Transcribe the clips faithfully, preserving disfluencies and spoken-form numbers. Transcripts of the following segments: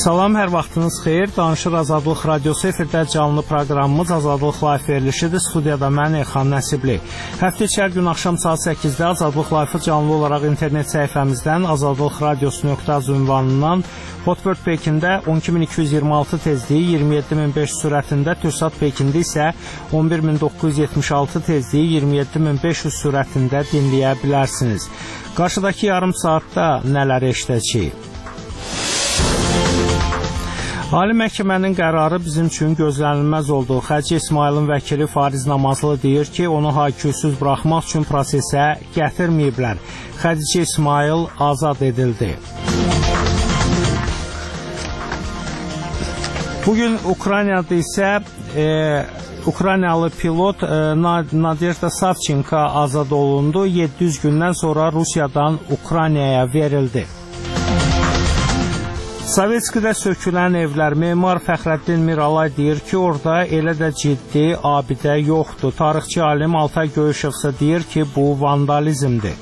Salam, hər vaxtınız xeyir. Danışır Azadlıq Radiosu efirdə canlı proqramımız Azadlıq Live verilişidir. Studiyada mən Elxan Nəsibli. Həftə içər gün axşam saat səkkizdə Azadlıq Live canlı olaraq internet səhifəmizdən azadlıq radiosu nöqtə az ünvanından, Hotbird Pekində on iki min iki yüz iyirmi altı tezliyi, iyirmi yeddi min beş yüz sürətində, Türksat Pekində isə on bir min doqquz yüz yetmiş altı tezliyi, iyirmi yeddi min beş yüz sürətində dinləyə bilərsiniz. Qarşıdakı yarım saatda nələr eşidəcəyik? Ali Məhkəmənin qərarı bizim üçün gözlənilməz oldu. Xəci İsmailin vəkili Fariz Namazlı deyir ki, onu hayküsüz buraxmaq üçün prosesə gətirməyiblər. Xəci İsmail azad edildi. Bugün Ukraynada isə e, Ukraynalı pilot e, Nadejda Savchenko azad olundu. yeddi yüz gündən sonra Rusiyadan Ukraynaya verildi. Sovetskidə sökülən evlər, memar Fəxrəddin Miralay deyir ki, orada elə də ciddi abidə yoxdur. Tarixçi alim Altay Göyüşov isə deyir ki, bu vandalizmdir.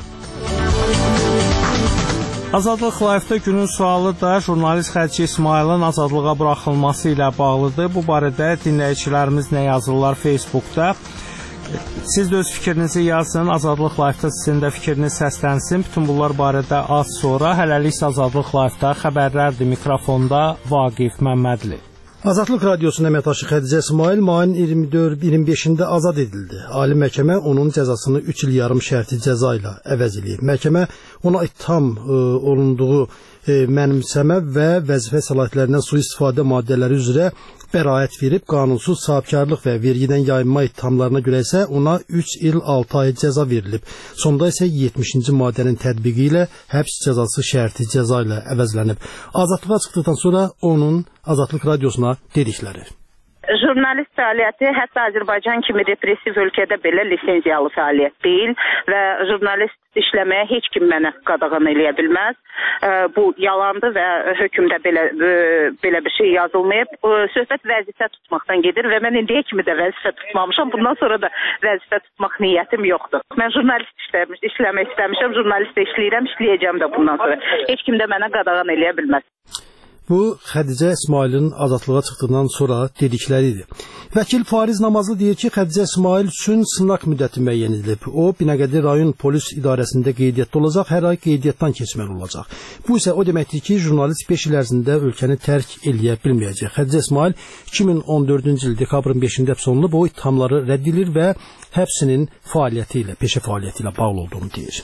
Azadlıq Live-da günün sualı da jurnalist Xəci İsmailin azadlığa buraxılması ilə bağlıdır. Bu barədə dinləyicilərimiz nə yazırlar Facebookda? Siz də öz fikrinizi yazın, Azadlıq Live-da sizin də fikriniz səslənsin. Bütün bunlar barədə az sonra, hələlik Azadlıq Live-da xəbərlərdir. Mikrofonda Vaqif Məmmədli. Azadlıq Radiosunun əməkdaşı Xədicə İsmail mayın iyirmi dörd iyirmi beşində azad edildi. Ali Məhkəmə onun cəzasını üç il yarım şərti cəza ilə əvəz eləyib. Məhkəmə ona ittiham e, olunduğu e, mənimsəmə və vəzifə səlahiyyətlərindən sui-istifadə maddələri üzrə bəraət verib, qanunsuz sahibkarlıq və vergidən yayınma ittihamlarına görə isə ona üç il altı ay cəza verilib. Sonda isə yetmişinci maddənin tətbiqi ilə həbs cəzası şərti cəza ilə əvəzlənib. Azadlığa çıxdıqdan sonra onun Azadlıq Radiosuna dedikləri. Jurnalist fəaliyyəti hətta Azərbaycan kimi repressiv ölkədə belə lisenziyalı fəaliyyət deyil və jurnalist işləməyə heç kim mənə qadağan eləyə bilməz. Bu yalandır və hökmdə belə belə bir şey yazılmayıb. Söhbət vəzifə tutmaqdan gedir və mən indiyə kimi də vəzifə tutmamışam. Bundan sonra da vəzifə tutmaq niyyətim yoxdur. Mən jurnalist işləmiş, işləmək istəmişəm, jurnalist işləyirəm, işləyəcəm də bundan sonra. Heç kim də mənə qadağan eləyə bilməz. Bu, Xədicə İsmailin azadlığa çıxdığından sonra dedikləridir. Vəkil Fariz Namazlı deyir ki, Xədicə İsmail üçün sınaq müddəti müəyyən edilib. O, Binəqədi rayon polis idarəsində qeydiyyatda olacaq, hər ay qeydiyyatdan keçməli olacaq. Bu isə o deməkdir ki, jurnalist beş il ərzində ölkəni tərk eləyə bilməyəcək. Xədicə İsmail iki min on dördüncü il dekabrın beşində həbs olunub, o ittihamları rədd edilir və həbsinin fəaliyyəti ilə, peşə fəaliyyəti ilə bağlı olduğunu deyir.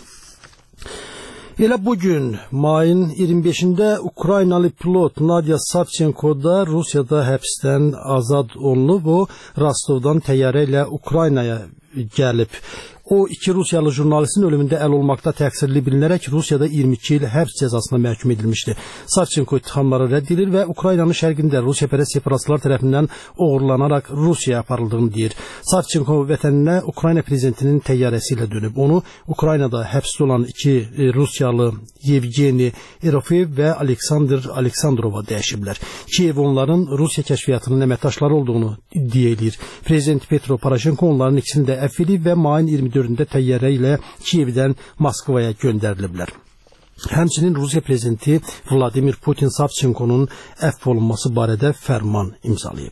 Elə bugün mayın iyirmi beşində Ukraynalı pilot Nadya Savchenko da Rusiyada həbsdən azad olunub. O, Rostovdan təyyarə ilə Ukraynaya gəlib. O, iki Rusiyalı jurnalistin ölümündə əl olmaqda təqsirli bilinərək Rusiyada iyirmi iki il həbs cəzasına məhkum edilmişdi. Savchenko ittihamları rədd edilir və Ukraynanın şərqində Rusiyapərəst separatistlər tərəfindən oğurlanaraq Rusiyaya aparıldığını deyir. Savchenko vətəninə Ukrayna prezidentinin təyyarəsi ilə dönüb. Onu Ukraynada həbsdə olan iki Rusiyalı Yevgeni Erofeyev və Aleksandr Aleksandrova dəyişiblər. Kiyev onların Rusiya kəşfiyyatının əməkdaşları olduğunu iddia edir. Prezident Petro Poroshenko onların ikisini də əfv edib və mayın iyirmi dördündə təyyarə ilə Kiyevdən Moskvaya göndəriliblər. Həmçinin Rusiya prezidenti Vladimir Putin Savchenkonun əfv olunması barədə fərman imzalayıb.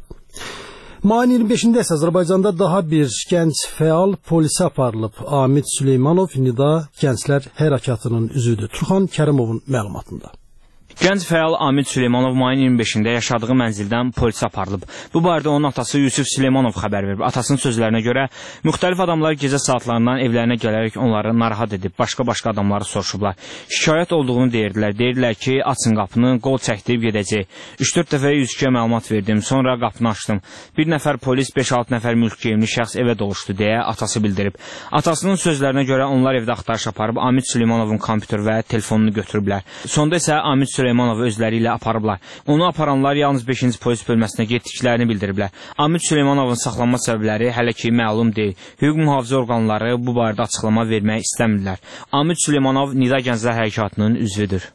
Mayın iyirmi beşində isə Azərbaycanda daha bir gənc fəal polisə aparılıb. Amid Süleymanov Nida Gənclər Hərəkatının üzvüdür. Turxan Kərimovun məlumatında. Gənc fəal Amid Süleymanov mayın iyirmi beşində yaşadığı mənzildən polisə aparılıb. Bu barədə onun atası Yusuf Süleymanov xəbər verib. Atasının sözlərinə görə müxtəlif adamlar gecə saatlarından evlərinə gələrək onları narahat edib, başqa-başqa adamları soruşublar. Şikayət olduğunu deyirdilər. Deyirdilər ki, açın qapını, qol çəkdirib gedəcək. üç dörd dəfə yüz ikiyə məlumat verdim, sonra qapını açdım. Bir nəfər polis, beş altı nəfər mülk geyimli şəxs evə doluşdu deyə atası bildirib. Atasının sözlərinə görə onlar evdə axtarış aparıb Amid Süleymanovun kompüter və telefonunu götürüblər. Sonda isə Amid Süleymanov özləri ilə aparıblar. Onu aparanlar yalnız beşinci polis bölməsinə getdiklərini bildiriblər. Amid Süleymanovun saxlanma səbəbləri hələ ki məlum deyil. Hüquq mühafizə orqanları bu barədə açıqlama vermək istəmirlər. Amid Süleymanov Nida Gənclər Hərəkatının üzvüdür.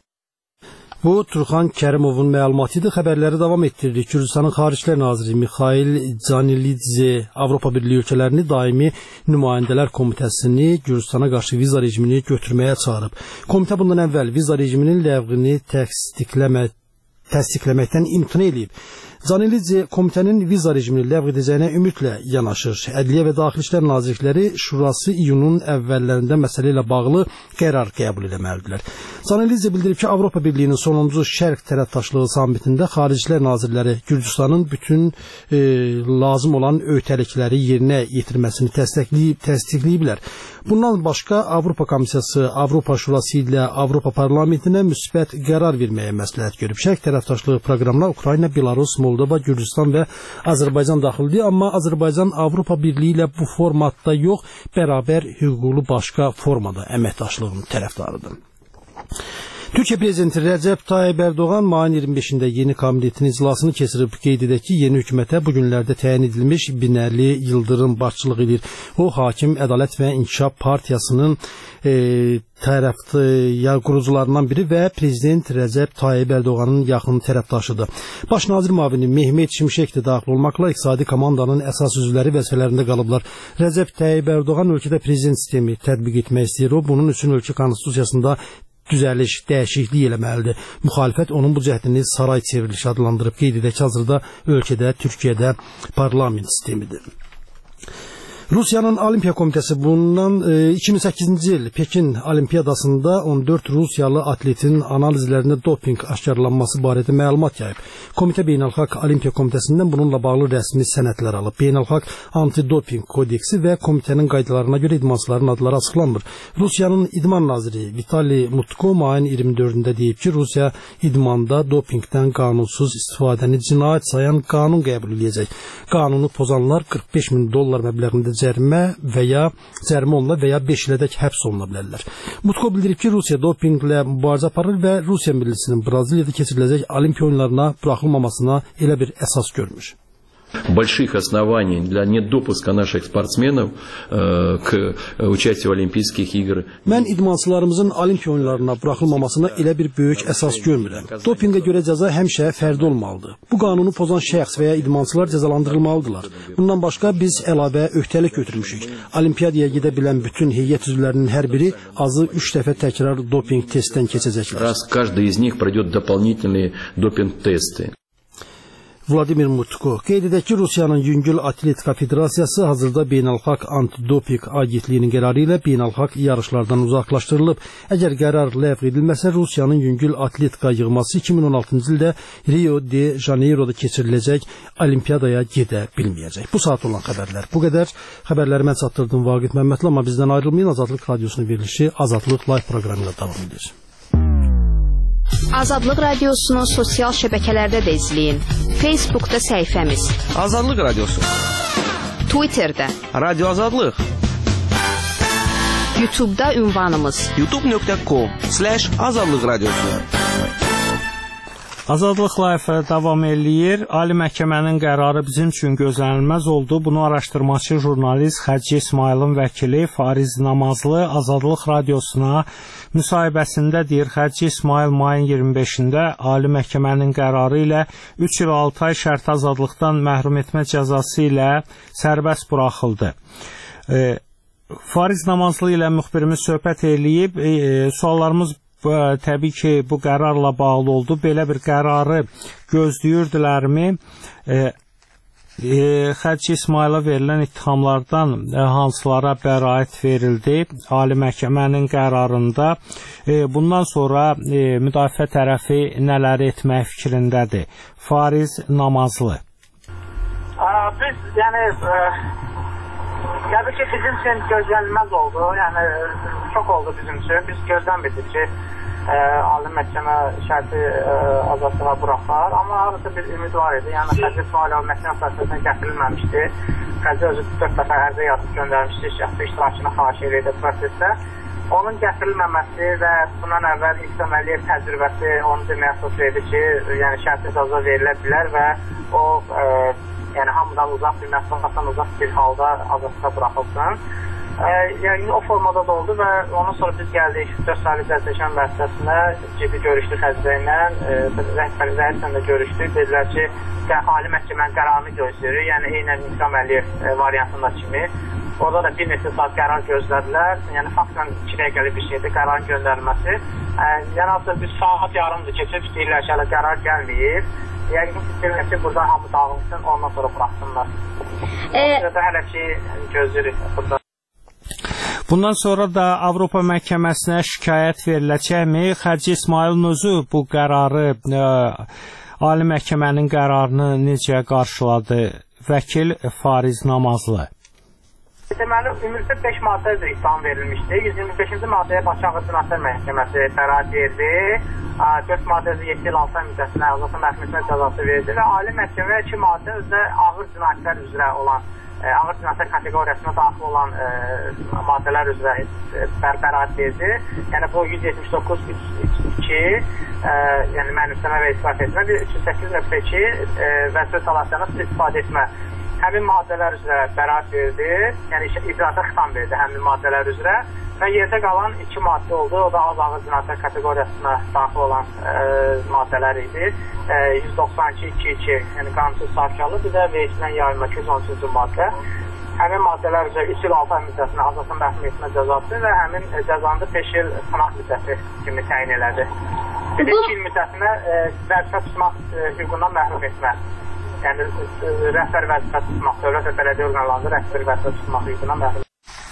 Bu, Turxan Kərimovun məlumatıdır. Xəbərləri davam etdiririk. Gürcüstanın Xariclər Naziri Mikhail Canilidze Avropa Birliyi ölkələrini daimi nümayəndələr komitəsini Gürcüstana qarşı viza rejimini götürməyə çağırıb. Komitə bundan əvvəl viza rejiminin ləğvini təsdiqləmə təsdiqləməkdən imtina edib. Zanelidze komitənin viza rejimini ləğv edəcəyinə ümidlə yanaşır. Ədliyyə və Daxili İşlər Nazirlikləri Şurası iyunun əvvəllərində məsələ ilə bağlı qərar qəbul etməlidirlər. Zanelidze bildirib ki, Avropa Birliyinin sonuncu Şərq tərəfdaşlığı sammitində Xaricilər Nazirləri Gürcüstanın bütün e, lazım olan öhdəlikləri yerinə yetirməsini təsdiqləyib, təsdiqləyiblər. Bundan başqa Avropa Komissiyası Avropa Şurası ilə Avropa Parlamentinə müsbət qərar verməyə məsləhət görüb. Şərq tərəfdaşlığı proqramına Ukrayna, Belarus, Moldova, Gürcüstan və Azərbaycan daxildir, amma Azərbaycan Avropa Birliyi ilə bu formatda yox, bərabər hüquqlu başqa formada əməkdaşlığın tərəfdarıdır. Türkiye Prezidenti Rəcəb Tayyip Erdoğan mayın iyirmi beşində yeni kabinetin iclasını keçirib. Qeyd edək ki, yeni hökumətə bu günlərdə təyin edilmiş Binəli Yıldırım başçılıq edir. O, Hakim, Ədalət və İnkişaf Partiyasının e, tərəfdə ya qurucularından biri və Prezident Rəcəb Tayyip Erdoğanın yaxın tərəfdaşıdır. Baş nazir müavini Mehmet Şimşek də daxil olmaqla iqtisadi komandanın əsas üzvləri vəzifələrində qalıblar. Rəcəb Tayyip Erdoğan ölkədə prezident sistemi tətbiq etmək istəyir. O, bunun üçün ölkə konstitusiyasında düzəliş, dəyişiklik eləməlidir. Müxalifət onun bu cəhdini saray çevrilişi adlandırıb. Qeyd edək ki, hazırda ölkədə, Türkiyədə parlament sistemidir. Rusiyanın Olimpiya Komitəsi bundan e, iki min səkkizinci il Pekin Olimpiyadasında on dörd Rusiyalı atletin analizlərində doping aşkarlanması barədə məlumat yayıb. Komitə Beynəlxalq Olimpiya Komitəsindən bununla bağlı rəsmi sənədlər alıb. Beynəlxalq Antidoping Kodeksi və komitənin qaydalarına görə idmançıların adları açıqlanmır. Rusiyanın idman naziri Vitali Mutko mayın iyirmi dördündə deyib ki, Rusiya idmanda dopingdən qanunsuz istifadəni cinayət sayan qanun qəbul edəcək. Qanunu pozanlar qırx beş min dollar məbləğində cərimə və ya cərimə olunma və ya beş ilədək həbs oluna bilərlər. Mutko bildirib ki, Rusiya dopinglə mübarizə aparır və Rusiya millisinin Braziliyada keçiriləcək Olimpiya oyunlarına buraxılmamasına elə bir əsas görmüş. Больших оснований для недопуска наших спортсменов э, к участию в Олимпийских играх. Mən idmançılarımızın Olimpiya oyunlarına buraxılmamasına elə bir böyük əsas görmürəm. Dopinqə görə cəza həmişə fərdi olmalıdır. Bu qanunu pozan şəxs və ya idmançılar cəzalandırılmalıdırlar. Bundan başqa biz əlavə öhdəlik götürmüşük. Olimpiyadaya gedə bilən bütün heyət üzvlərinin hər biri azı üç dəfə təkrar dopinq testdən keçəcəklər. Раз каждый из них пройдет дополнительные допинг-тесты. Vladimir Mutko qeyd edək ki, Rusiyanın Yüngül Atletika Federasiyası hazırda Beynəlxalq Antidoping Agentliyinin qərarı ilə beynəlxalq yarışlardan uzaqlaşdırılıb. Əgər qərar ləğv edilməsə, Rusiyanın Yüngül Atletika yığması iki min on altıncı ildə Rio de Janeiro'da keçiriləcək Olimpiyadaya gedə bilməyəcək. Bu saat olan xəbərlər bu qədər. Xəbərləri mən çatdırdım Vaqif Məmmədli, amma bizdən ayrılmayın. Azadlıq Radiosunun verilişi Azadlıq Live proqramıyla davam edir. Azadlıq Radiosunu sosial şəbəkələrdə də izləyin. Facebookda səhifəmiz Azadlıq Radiosu, Twitterdə Radio Azadlıq, YouTube'da ünvanımız youtube nöqtə com slash azadlıq radiosu. Azadlıq Live davam eləyir. Ali Məhkəmənin qərarı bizim üçün gözlənilməz oldu. Bunu araşdırmaçı jurnalist Xəci İsmailin vəkili Fariz Namazlı Azadlıq Radiosuna müsahibəsində deyir. Xəci İsmail mayın iyirmi beşində Ali Məhkəmənin qərarı ilə üç il altı ay şərti azadlıqdan məhrum etmə cəzası ilə sərbəst buraxıldı. E, Fariz Namazlı ilə müxbirimiz söhbət eləyib. E, suallarımız təbii ki, bu qərarla bağlı oldu. Belə bir qərarı gözləyirdilərmi? E, e, Xəci İsmaila verilən ittihamlardan e, hansılara bəraət verildi? Ali Məhkəmənin qərarında e, bundan sonra e, müdafiə tərəfi nələr etmək fikrindədir? Fariz Namazlı. Biz, yəni, e, təbii ki, bizim üçün gözlənilməz oldu. Yəni, çox oldu bizim üçün. Biz gözləmirdik ki, e, Ali Məhkəmə şərti e, azadlığa buraxar. Amma arada bir ümid var idi. Yəni, Xəci İsmailov məhkəmə prosesində gətirilməmişdi. Xəci özü dörd dəfə ərizə yazıb göndərmişdi, şəxsi iştirakını xahiş edirdi prosesdə. Onun gətirilməməsi və bundan əvvəl İlham Əliyev təcrübəsi onu deməyə əsaslaydı ki, yəni şərti cəza verilə bilər və o e, yəni hamıdan uzaq bir məsafədən uzaq bir halda azadlığa buraxılsın. Yəni o formada da oldu və ondan sonra biz gəldik dörd saylı Zərtəşən vəzifəsinə, ciddi görüşdük Xədicə ilə, rəhbərlərlə də görüşdük. Dedilər ki, ali məhkəmənin qərarını gözləyirik, yəni eynən İlham Əliyev variantında kimi. Orada da bir neçə saat qərar gözlədilər, yəni faktla iki dəqiqəlik bir şeydir qərarın göndərilməsi. Yəni artıq bir saat yarımdır keçib, deyirlər ki, hələ qərar gəlməyib. Yəqin ki, deyirlər ki, burada hamı dağılsın, ondan sonra buraxsınlar. O sırada hələ ki, gözləyirik burada. Bundan sonra da Avropa məhkəməsinə şikayət veriləcəkmi? Xərci İsmailin özü bu qərarı, ə, Ali məhkəmənin qərarını necə qarşıladı? Vəkil Fariz Namazlı. Deməli, ümumilikdə beş maddə üzrə ittiham verilmişdi. yüz iyirmi beşinci maddəyə Bakı Ağır Cinayətlər Məhkəməsi bəraət verdi. dörd maddə üzrə yeddi il altı ay müddətinə azadlıqla məhkum etmə cəzası verdi və Ali məhkəmə iki maddə üzrə ağır cinayətlər üzrə olan ağır cinayətlər kateqoriyasına daxil olan e, maddələr üzrə e, bəraət verdi. Yəni bu yüz yetmiş doqquz üç iki e, yəni mənimsəmə və ispat etmə, üç yüz səkkiz nöqtə iki e, və söz salaslarına istifadə etmə həmin maddələr üzrə bəraət verdi. Yəni icraata xitam verdi həmin maddələr üzrə və yerdə qalan iki maddə oldu. O da az ağır cinayətlər kateqoriyasına daxil olan e, maddələr idi. E, yüz doxsan iki iki iki yəni qanunsuz saxtalıq, bir də vergisindən yayılma iki yüz on üçüncü maddə. Həmin maddələr üzrə üç il altı ay müddətinə azadlıqla məhkum etmə cəzası və həmin cəzanı beş il sınaq müddəti kimi təyin elədi. Bir də iki il müddətinə e, vəzifə tutmaq e, hüququndan məhrum etmə. Yəni rəhbər vəzifə tutmaq, dövlət və bələdiyyə orqanlarında rəhbər vəzifə tutmaq hüququndan məhrum etmə.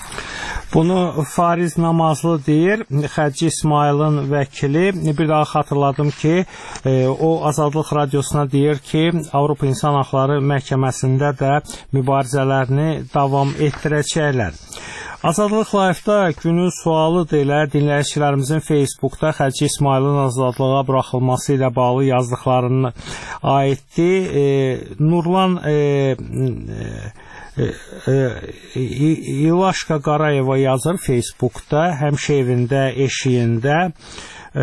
Bunu Fariz Namazlı deyir, Xərci İsmailin vəkili. Bir daha xatırladım ki, o Azadlıq Radiosuna deyir ki, Avropa İnsan Haqları Məhkəməsində də mübarizələrini davam etdirəcəklər. Azadlıq Live-da günün sualıdır elə dinləyicilərimizin Facebookda Xərci İsmailin azadlığa buraxılması ilə bağlı yazdıqlarına aiddir. E, Nurlan e, e, İlaşqa Qarayeva yazır Facebookda, həmişə evində, eşiyində. E,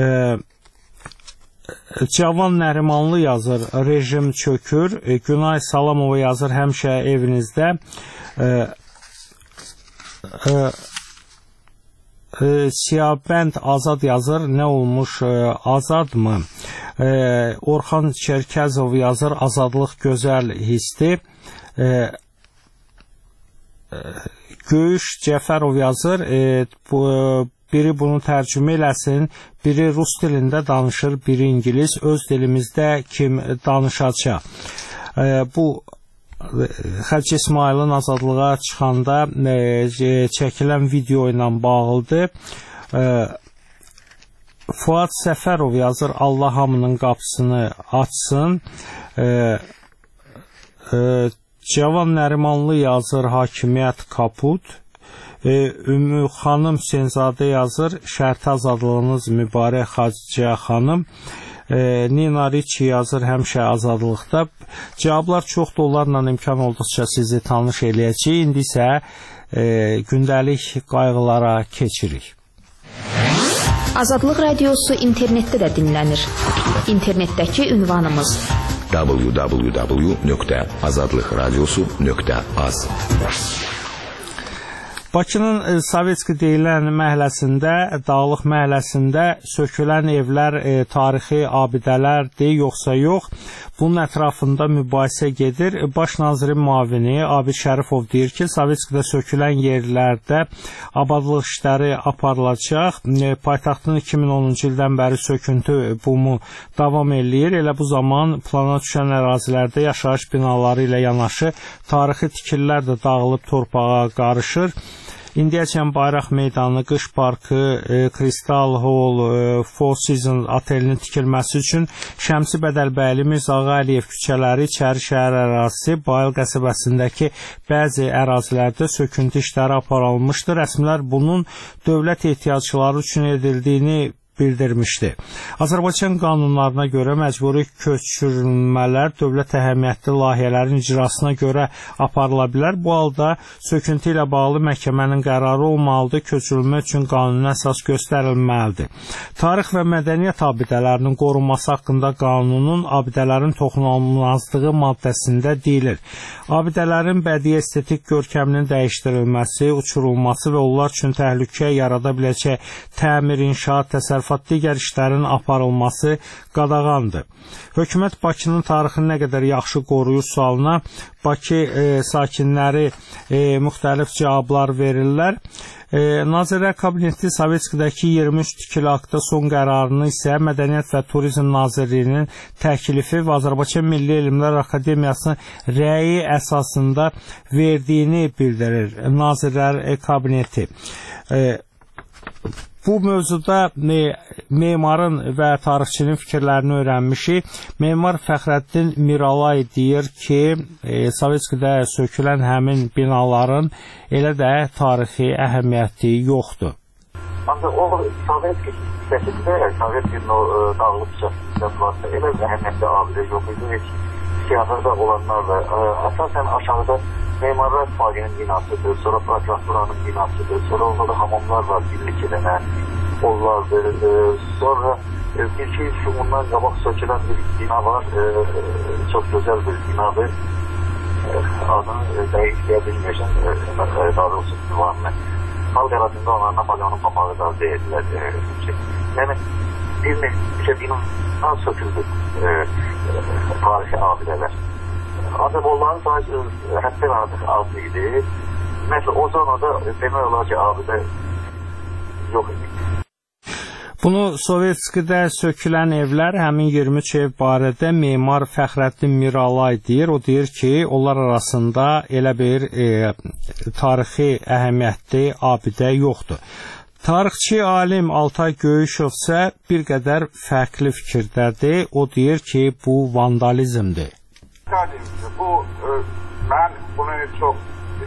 Cavan Nərimanlı yazır, rejim çökür. E, Günay Salamova yazır, həmişə evinizdə. E, e, e, Siyabənd Azad yazır, nə olmuş, e, azadmı? E, Orxan Çerkəzov yazır, azadlıq gözəl hisdir. E, Göyüş Cəfərov yazır, e, bu, biri bunu tərcümə eləsin, biri rus dilində danışır, biri ingilis, öz dilimizdə kim danışacaq. E, bu Xərci İsmailin azadlığa çıxanda e, çəkilən video ilə bağlıdır. E, Fuad Səfərov yazır, Allah hamının qapısını açsın. E, e, Cavan Nərimanlı yazır, hakimiyyət kaput. E, Ümmü xanım Hüseynzadə yazır, şərti azadlığınız mübarək Xacə xanım. E, Nina Ricci yazır, həmişə azadlıqda. Cavablar çoxdur, onlarla imkan olduqca sizi tanış eləyəcək. İndi isə e, gündəlik qayğılara keçirik. Azadlıq Radiosu internetdə də dinlənir. İnternetdəki ünvanımız w w w nöqtə azadlıq radiosu nöqtə az. Bakının Sovetski deyilən məhəlləsində, Dağlıq məhəlləsində sökülən evlər e, tarixi abidələrdir, yoxsa yox? Bunun ətrafında mübahisə gedir. Baş nazirin müavini Abid Şərifov deyir ki, Sovetskidə sökülən yerlərdə abadlıq işləri aparılacaq. E, paytaxtın iki min onuncu ildən bəri söküntü bumu davam eləyir. Elə bu zaman plana düşən ərazilərdə yaşayış binaları ilə yanaşı tarixi tikililər də dağılıb torpağa qarışır. İndiyəcən Bayraq Meydanı, Qış Parkı, e, Kristal Hall, e, Four Seasons otelinin tikilməsi üçün Şəmsi Bədəlbəyli, Mirza Ağa Əliyev küçələri, İçəri şəhər ərazisi, Bayıl qəsəbəsindəki bəzi ərazilərdə söküntü işləri aparılmışdır. Rəsmilər bunun dövlət ehtiyacçıları üçün edildiyini bildirmişdi. Azərbaycan qanunlarına görə məcburi köçürülmələr dövlət əhəmiyyətli layihələrin icrasına görə aparıla bilər. Bu halda söküntü ilə bağlı məhkəmənin qərarı olmalıdır, köçürülmə üçün qanuni əsas göstərilməlidir. Tarix və mədəniyyət abidələrinin qorunması haqqında qanunun abidələrin toxunulmazlığı maddəsində deyilir. Abidələrin bədii estetik görkəminin dəyişdirilməsi, uçurulması və onlar üçün təhlükə yarada biləcək təmir, inşaat, təsərrüfat, digər işlərin aparılması qadağandır. Hökumət Bakının tarixini nə qədər yaxşı qoruyur sualına Bakı e, sakinləri e, müxtəlif cavablar verirlər. E, Nazirlər Kabineti Sovetskidəki iyirmi üç tikili aktda son qərarını isə Mədəniyyət və Turizm Nazirliyinin təklifi və Azərbaycan Milli Elmlər Akademiyasının rəyi əsasında verdiyini bildirir Nazirlər Kabineti. E, Bu mövzuda memarın və tarixçinin fikirlərini öyrənmişik. Memar Fəxrəddin Miralay deyir ki, e, Sovetskidə sökülən həmin binaların elə də tarixi əhəmiyyəti yoxdur. Ancaq o Sovetski hissəsində, Sovetskinin o dağılıb hissəsində elə də əhəmiyyətli abidə yox idi. Heç siyasətdə olanlar da əsasən aşağıda Memarlar İttifaqının binasıdır, sonra prokuraturanın binasıdır, sonra orada da hamamlar var, birlik edənə, onlardır. Sonra bir-iki üç ondan qabaq sökülən bir bina var, çox gözəl bir binadır. Adını dəqiqləyə bilməyəcəm, daha doğrusu divanını. Halk arasında ona Napoleonun papağı da deyirlər. Yəni, bir neçə bina söküldü tarixi abidələr. Ancaq onların sayısı həddən artıq az idi. Məsələn, o zamanda demək olar ki, abidə yox idi. Bunu Sovetskidə sökülən evlər, həmin iyirmi üç ev barədə memar Fəxrəddin Miralay deyir. O deyir ki, onlar arasında elə bir e, tarixi əhəmiyyətli abidə yoxdur. Tarixçi alim Altay Göyüşov isə bir qədər fərqli fikirdədir. O deyir ki, bu vandalizmdir. Bu, e, mən bunu çox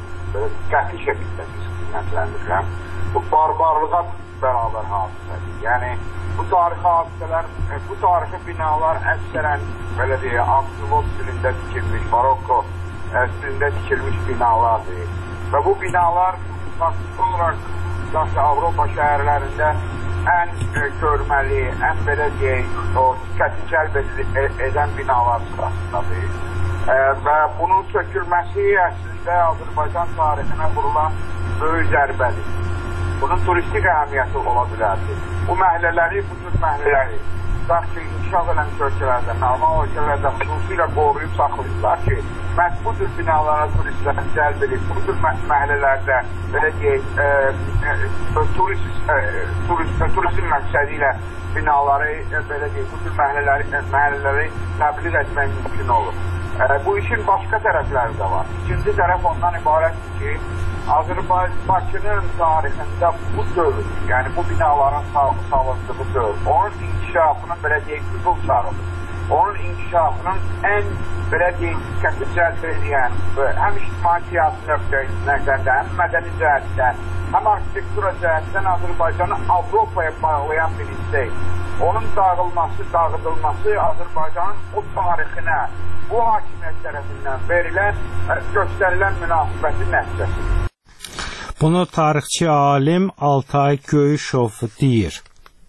qəti şəkildə qiymətləndirirəm. Bu barbarlığa bərabər hadisədir. Yəni, bu tarixi hadisələr, e, bu tarixi binalar əksərən, belə deyək, Aksilot stilində tikilmiş, Marokko e, stilində tikilmiş binalardır. Və bu binalar olarak daşı Avropa şəhərlərində ən e, görməli, ən belə deyək, o diqqəti cəlb edən binalar sırasındadır. E, və bunun sökülməsi əslində Azərbaycan tarixinə vurulan böyük zərbədir. Bunun turistik əhəmiyyəti ola bilərdi. Bu məhəllələri, bu tür məhəllələri, tutaq ki, inkişaf edən ölkələrdə, normal ölkələrdə xüsusilə qoruyub saxlayırlar ki, məhz bu tür binalara turistləri cəlb edib, bu tür məhəllələrdə, belə deyək, e, e, turist, e, turist, e, turizm məqsədi ilə binaları, e, belə deyək, bu tür məhəllələri, e, məhəllələri təbliğ etmək mümkün olur. E, bu işin başqa tərəfləri də var. İkinci tərəf ondan ibarətdir ki, Azərbaycanın tarixində bu dövr, yəni bu binaların salındığı dövr, onun inkişafının belə deyək, qızıl çağıdır. Onun inkişafının ən belə deyək, diqqəti cəlb edən, həm ictimai siyasi nöqtədən, həm mədəni cəhətdən, həm arxitektura cəhətdən Azərbaycanı Avropaya bağlayan bir hissək. Onun dağılması, dağıdılması Azərbaycanın o tarixinə, bu hakimiyyət tərəfindən verilən, göstərilən münasibətin nəticəsidir. Bunu tarixçi alim Altay Göyüşov deyir.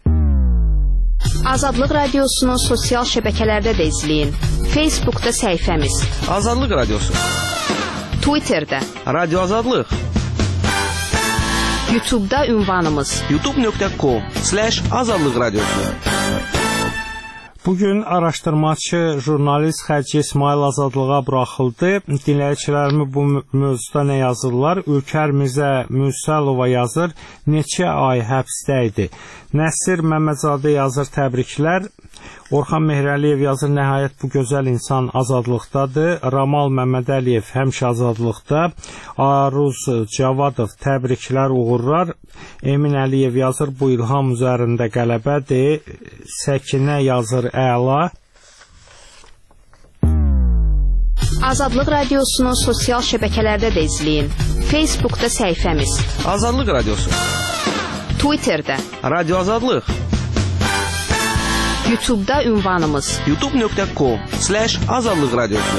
Azadlıq Radiosu'nu sosial şəbəkələrdə də izləyin. Facebook'da səhifəmiz Azadlıq Radiosu, Twitter'da Radio Azadlıq, YouTube'da ünvanımız youtube nöqtə com slash azadlıq radiosu. Bugün araşdırmaçı jurnalist Xərci İsmail azadlığa buraxıldı. Dinləyicilərimiz bu mövzuda nə yazırlar? Ülkər Mirzə Müsəlova yazır, neçə ay həbsdə idi. Nəsir Məmməzadə yazır, təbriklər. Orxan Mehrəliyev yazır, nəhayət bu gözəl insan azadlıqdadır. Ramal Məmmədəliyev həmişə azadlıqda. Aruz Cavadov təbriklər, uğurlar. Emin Əliyev yazır, bu ilham üzərində qələbədir. Səkinə yazır, əla. Azadlıq Radiosunu sosial şəbəkələrdə də izləyin. Facebook'da səhifəmiz Azadlıq Radiosu, Twitter'da Radio Azadlıq, YouTube-da ünvanımız youtube nöqtə com slash azadlıq radiosu.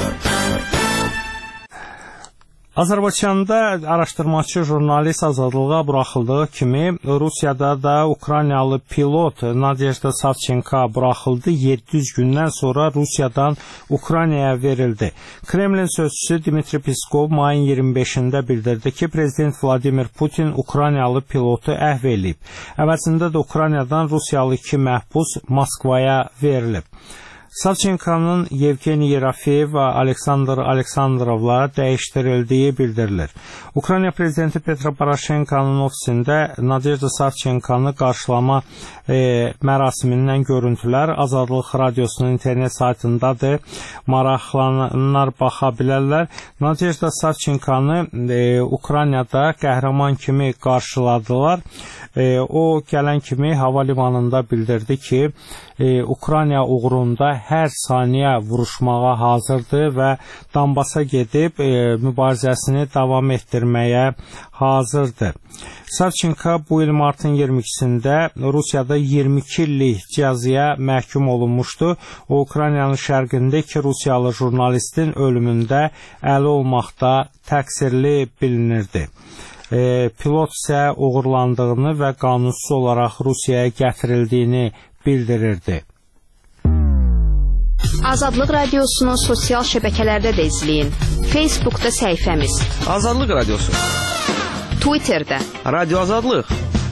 Azərbaycanda araşdırmaçı jurnalist azadlığa buraxıldığı kimi Rusiyada da Ukraynalı pilot Nadejda Savchenko buraxıldı. yeddi yüz gündən sonra Rusiyadan Ukraynaya verildi. Kremlin sözçüsü Dmitri Peskov mayın iyirmi beşində bildirdi ki, Prezident Vladimir Putin Ukraynalı pilotu əhv eləyib. Əvəzində də Ukraynadan Rusiyalı iki məhbus Moskvaya verilib. Savchenko'nun Yevgeniy Yerofeyev və Aleksandr Aleksandrovla dəyişdirildiyi bildirilir. Ukrayna prezidenti Petro Poroshenko'nun ofisində Nadejda Savchenko'nu qarşılama e, mərasimindən görüntülər Azadlıq Radiosunun internet saytındadır. Maraqlananlar baxa bilərlər. Nadejda Savchenko'nu e, Ukraynada qəhrəman kimi qarşıladılar. E, o gələn kimi hava limanında bildirdi ki, e, Ukrayna uğrunda hər saniyə vuruşmağa hazırdır və Donbasa gedib e, mübarizəsini davam etdirməyə hazırdır. Savchenko bu il martın iyirmi ikisində Rusiyada iyirmi iki illik cəzaya məhkum olunmuşdu. O, Ukraynanın şərqində iki Rusiyalı jurnalistin ölümündə əli olmaqda təqsirli bilinirdi. E, pilot isə uğurlandığını və qanunsuz olaraq Rusiyaya gətirildiyini bildirirdi. Azadlıq Radiosunun sosial şəbəkələrdə də izləyin. Facebookda səhifəmiz Azadlıq Radiosu, Twitterdə Radio Azadlıq,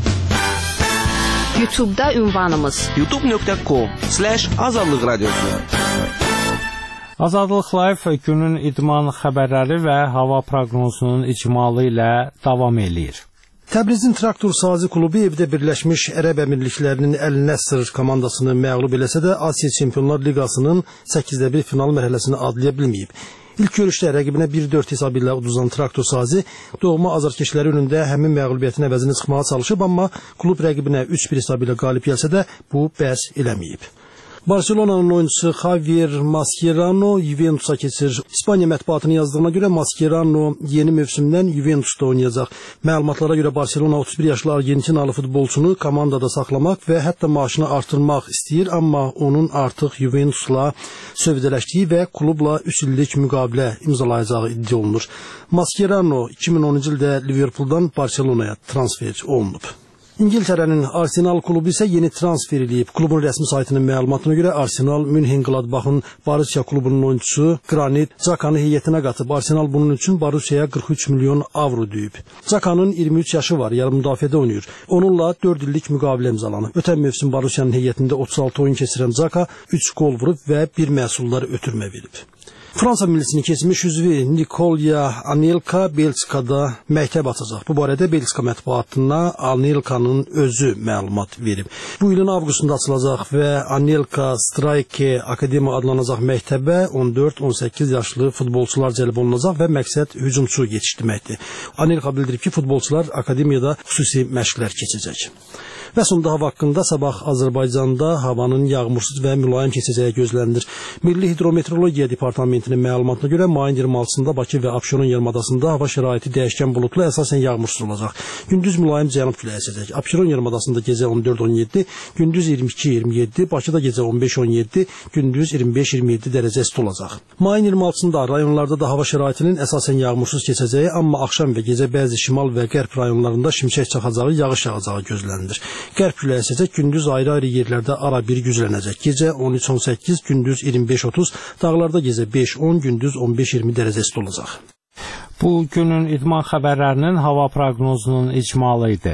YouTube-da ünvanımız youtube nöqtə com slash azadlıq radiosu. Azadlıq Live günün idman xəbərləri və hava proqnozunun icmalı ilə davam eləyir. Təbrizin Traktor Sazi klubu evdə Birləşmiş Ərəb Əmirliklərinin Əl-Nəsr komandasını məğlub eləsə də Asiya Çempionlar Liqasının səkkizdə bir final mərhələsini adlaya bilməyib. İlk görüşdə rəqibinə bir dörd hesabı ilə uduzan Traktor Sazi doğma azarkeşləri önündə həmin məğlubiyyətin əvəzini çıxmağa çalışıb, amma klub rəqibinə üç bir hesabı ilə qalib gəlsə də bu bəs eləməyib. Barcelona'nın oyuncusu Javier Mascherano Juventus'a keçir. İspaniya mətbuatının yazdığına görə Mascherano yeni mövsümdən Juventus'da oynayacaq. Məlumatlara görə Barcelona otuz bir yaşlı Argentinalı futbolçunu komandada saxlamaq və hətta maaşını artırmaq istəyir, amma onun artıq Juventus'la sövdələşdiyi və klubla üç illik müqavilə imzalayacağı iddia olunur. Mascherano iki min onuncu ildə Liverpooldan Barcelona'ya transfer olunub. İngiltərənin Arsenal klubu isə yeni transfer edib. Klubun rəsmi saytının məlumatına görə Arsenal Münhen-Gladbach'ın Borussia klubunun oyuncusu Granit Xhaka'nı heyətinə qatıb. Arsenal bunun üçün Borussia'ya qırx üç milyon avro düyüb. Xhaka'nın iyirmi üç yaşı var, yarım müdafiədə oynayır. Onunla dörd illik müqavilə imzalanıb. Ötən mövsüm Borussia'nın heyətində otuz altı oyun keçirən Xhaka üç gol vurub və bir məhsullar ötürmə verib. Fransa millisinin keçmiş üzvü Nikolya Anelka Belçikada məktəb açacaq. Bu barədə Belçika mətbuatına Anelka'nın özü məlumat verib. Bu ilin avqustunda açılacaq və Anelka Strike Akademiya adlanacaq məktəbə on dörd on səkkiz yaşlı futbolçular cəlb olunacaq və məqsəd hücumçu yetişdirməkdir. Anelka bildirib ki, futbolçular akademiyada xüsusi məşqlər keçəcək. Və sonda hava haqqında sabah Azərbaycanda havanın yağmursuz və mülayim keçəcəyi gözlənilir. Milli Hidrometeorologiya Departamentinin məlumatına görə mayın iyirmi altısında Bakı və Abşeron yarımadasında hava şəraiti dəyişkən buludlu, əsasən yağmursuz olacaq. Gündüz mülayim cənub küləyi əsəcək. Abşeron yarımadasında gecə on dörd on yeddi, gündüz iyirmi iki iyirmi yeddi, Bakıda gecə on beş on yeddi, gündüz iyirmi beş iyirmi yeddi dərəcə isti olacaq. Mayın iyirmi altısında rayonlarda da hava şəraitinin əsasən yağmursuz keçəcəyi, amma axşam və gecə bəzi şimal və qərb rayonlarında şimşək çaxacağı, yağış yağacağı gözlənilir. Qərb küləyi əsəcək, gündüz ayrı-ayrı yerlərdə ara bir güclənəcək. Gecə on üç on səkkiz, gündüz iyirmi beş otuz, dağlarda gecə beş on, gündüz on beş iyirmi dərəcə isti olacaq. Bu günün idman xəbərlərinin hava proqnozunun icmalı idi.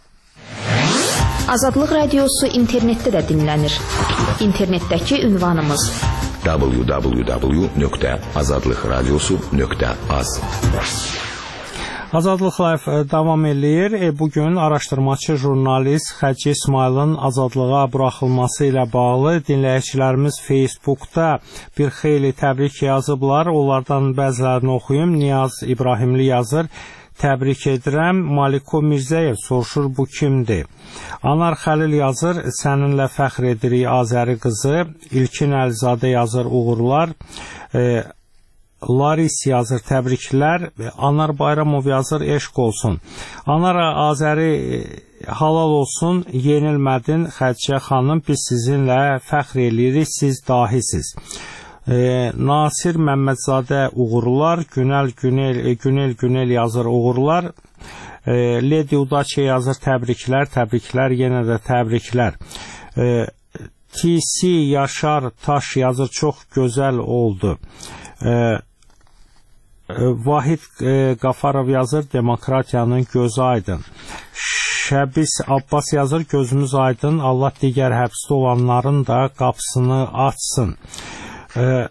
Azadlıq Radiosu internetdə də dinlənir. İnternetdəki ünvanımız w w w nöqtə azadlıq radiosu nöqtə az. Azadlıq Live davam eləyir. E, bugün araşdırmaçı jurnalist Xəci İsmailin azadlığa buraxılması ilə bağlı dinləyicilərimiz Facebookda bir xeyli təbrik yazıblar. Onlardan bəzilərini oxuyum. Niyaz İbrahimli yazır. Təbrik edirəm. Maliko Mirzəyev soruşur, bu kimdir? Anar Xəlil yazır, səninlə fəxr edirik Azəri qızı. İlkin Əlizadə yazır, uğurlar. E, Laris yazır, təbriklər. Anar Bayramov yazır, eşq olsun. Anar Azəri halal olsun, yenilmədin Xədicə xanım, biz sizinlə fəxr eləyirik, siz dahisiz. E, Nasir Məmmədzadə uğurlar, Günel Günel, Günel Günel yazır uğurlar, e, Lady Udaçe yazır təbriklər, təbriklər, yenə də təbriklər. E, T C Yaşar Taş yazır, çox gözəl oldu. E, Vahid e, Qafarov yazır, demokratiyanın gözü aydın. Şəbis Abbas yazır, gözümüz aydın, Allah digər həbsdə olanların da qapısını açsın. E,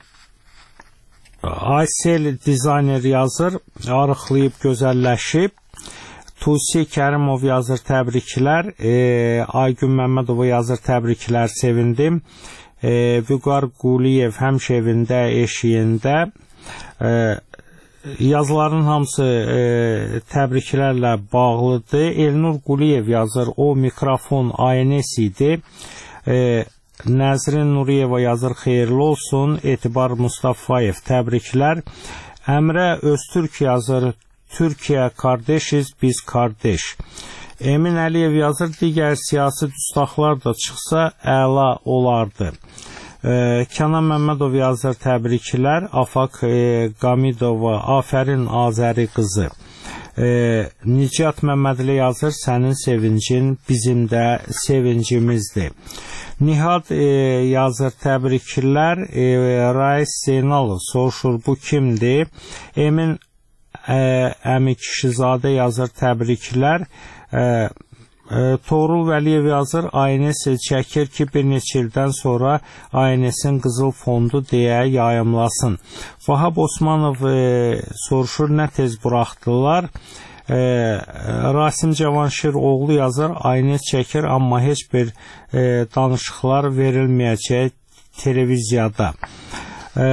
Aysel dizayner yazır, arıqlayıb gözəlləşib. Tusi Kərimov yazır, təbriklər. E, Aygün Məmmədova yazır, təbriklər, sevindim. E, Vüqar Quliyev həmişə evində, eşiyində. E, Yazıların hamısı e, təbriklərlə bağlıdır. Elnur Quliyev yazır, o mikrofon aynes idi. E, Nəzrin Nuriyeva yazır, xeyirli olsun. Etibar Mustafayev, təbriklər. Əmrə Öztürk yazır, Türkiyə kardeşiz, biz kardeş. Emin Əliyev yazır, digər siyasi düstaqlar da çıxsa əla olardı. Ee, Kənan Məmmədov yazır, təbriklər. Afaq e, Qamidova, afərin Azəri qızı. e, Nicat Məmmədli yazır, sənin sevincin bizim də sevincimizdir. Nihad e, yazır, təbriklər. e, Rais Zeynalov soruşur, bu kimdir? Emin e, Əmi Kişizadə yazır, təbriklər. e, E, Toğrul Vəliyev yazır, A N S çəkir ki, bir neçə ildən sonra A N S-in qızıl fondu deyə yayımlasın. Vahab Osmanov e, soruşur, nə tez buraxdılar? E, Rasim Cavanşir oğlu yazır, A N S çəkir, amma heç bir e, danışıqlar verilməyəcək televiziyada. E,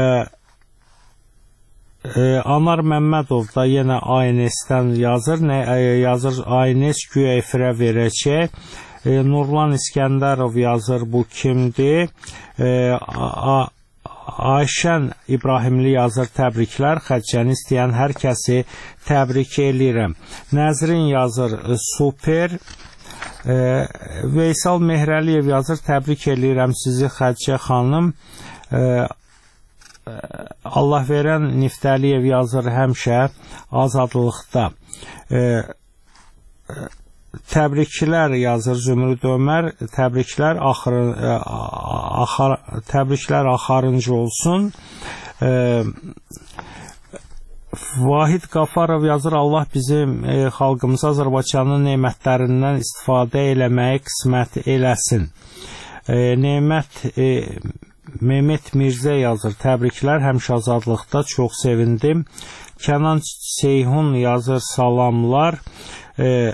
Ee, Anar Məmmədov da yenə A N S-dən yazır, nə, yazır A N S güya efirə verəcək. E, Nurlan İskəndərov yazır, bu kimdir? E, Ayşən İbrahimli yazır, təbriklər, Xədicəni istəyən hər kəsi təbrik eləyirəm. Nəzrin yazır, super. E, Veysal Mehrəliyev yazır, təbrik eləyirəm sizi Xədicə xanım. E, Allah verən Niftəliyev yazır, həmişə azadlıqda. E, təbriklər yazır Zümrüd Ömər, təbriklər axırın, e, axar, təbriklər axarıncı olsun. E, Vahid Qafarov yazır, Allah bizim e, xalqımız Azərbaycanın nemətlərindən istifadə eləməyi qismət eləsin. E, Nemət e, Mehmet Mirzə yazır, təbriklər, həmişə azadlıqda, çox sevindim. Kənan Seyhun yazır, salamlar. E,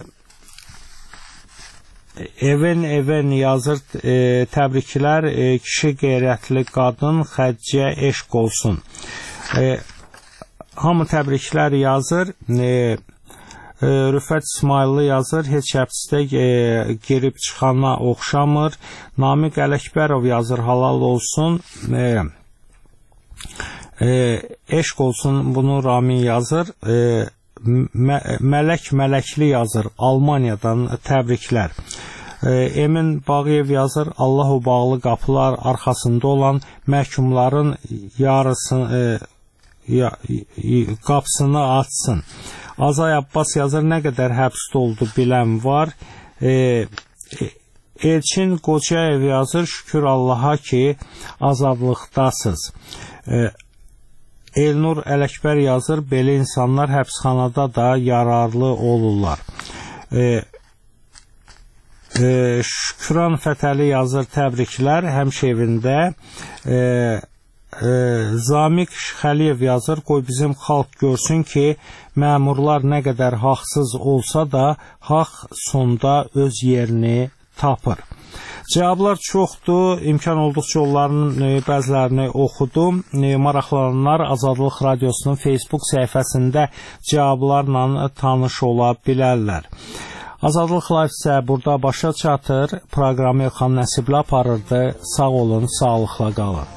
Even Even yazır, e, təbriklər, e, kişi qeyrətli qadın, Xədicə eşq olsun. E, hamı təbriklər yazır. E, e, Rüfət İsmailli yazır, heç həbsdə e, girib çıxana oxşamır. Namiq Ələkbərov yazır, halal olsun. E, e, eşq olsun, bunu Ramin yazır. E, Mə Mələk Mələkli yazır, Almaniyadan təbriklər. E, Emin Bağıyev yazır, Allah o bağlı qapılar arxasında olan məhkumların yarısını e, ya, qapısını açsın. Azay Abbas yazır, nə qədər həbsdə oldu bilən var. E, Elçin Qocayev yazır, şükür Allaha ki azadlıqdasınız. E, Elnur Ələkbər yazır, belə insanlar həbsxanada da yararlı olurlar. E, e, Şükran Fətəli yazır, təbriklər, həmişə evində. E, e, Zamiq Xəliyev yazır, qoy bizim xalq görsün ki, məmurlar nə qədər haqsız olsa da, haqq sonda öz yerini tapır. Cavablar çoxdur, imkan olduqca onların e, bəzilərini oxudum. E, maraqlananlar Azadlıq Radiosunun Facebook səhifəsində cavablarla tanış ola bilərlər. Azadlıq Live isə burada başa çatır. Proqramı Elxan Nəsibli aparırdı. Sağ olun, sağlıqla qalın.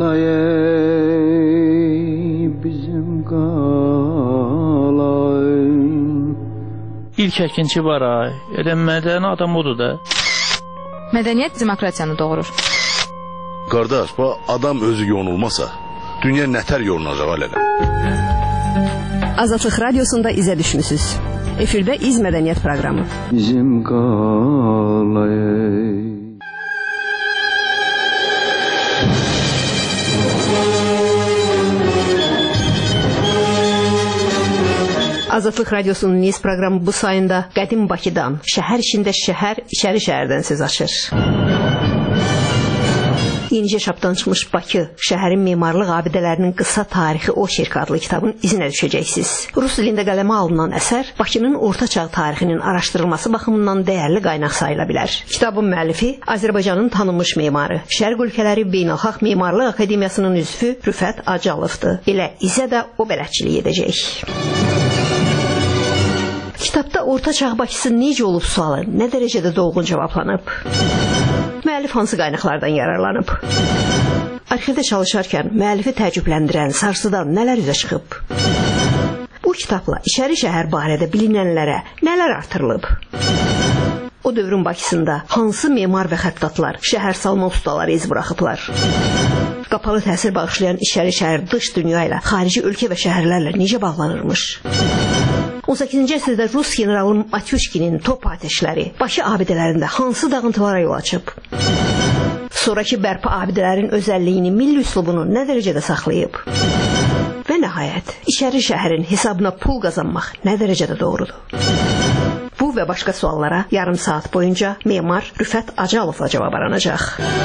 qalay bizim qalay. İlk əkinçi var ay. Elə mədəni adam odur da. Mədəniyyət demokratiyanı doğurur. Qardaş, bu adam özü yonulmasa, dünya nətər yonulacaq hələ? Azadlıq Radiosunda izə düşmüsünüz. Efirdə İz Mədəniyyət proqramı. Bizim qalay. Azadlıq Radiosunun Niz proqramı bu sayında qədim Bakıdan, şəhər içində şəhər, içəri şəhərdən söz açır. İncə çapdan çıxmış Bakı, şəhərin memarlıq abidələrinin qısa tarixi Oşerk adlı kitabın izinə düşəcəksiniz. Rus dilində qələmə alınan əsər Bakının orta çağ tarixinin araşdırılması baxımından dəyərli qaynaq sayıla bilər. Kitabın müəllifi Azərbaycanın tanınmış memarı, Şərq ölkələri Beynəlxalq Memarlıq Akademiyasının üzvü Rüfət Acalovdur. Elə izə də o bələdçilik edəcək. Kitabda orta çağ Bakısı necə olub sualı nə dərəcədə dolğun cavablanıb? Müəllif hansı qaynaqlardan yararlanıb? Arxivdə çalışarkən müəllifi təəccübləndirən, sarsıdan nələr üzə çıxıb? Bu kitabla içəri şəhər barədə bilinənlərə nələr artırılıb? O dövrün Bakısında hansı memar və xəttatlar, şəhər salma ustaları iz buraxıblar? Qapalı təsir bağışlayan içəri şəhər dış dünya ilə, xarici ölkə və şəhərlərlə necə bağlanırmış? on səkkizinci əsrdə Rus generalı Matyushkinin top atəşləri Bakı abidələrində hansı dağıntılara yol açıb? Sonraki bərpa abidələrin özəlliyini, milli üslubunu nə dərəcədə saxlayıb? Və nəhayət, içəri şəhərin hesabına pul qazanmaq nə dərəcədə doğrudur? Bu və başqa suallara yarım saat boyunca memar Rüfət Acalovla cavab aranacaq.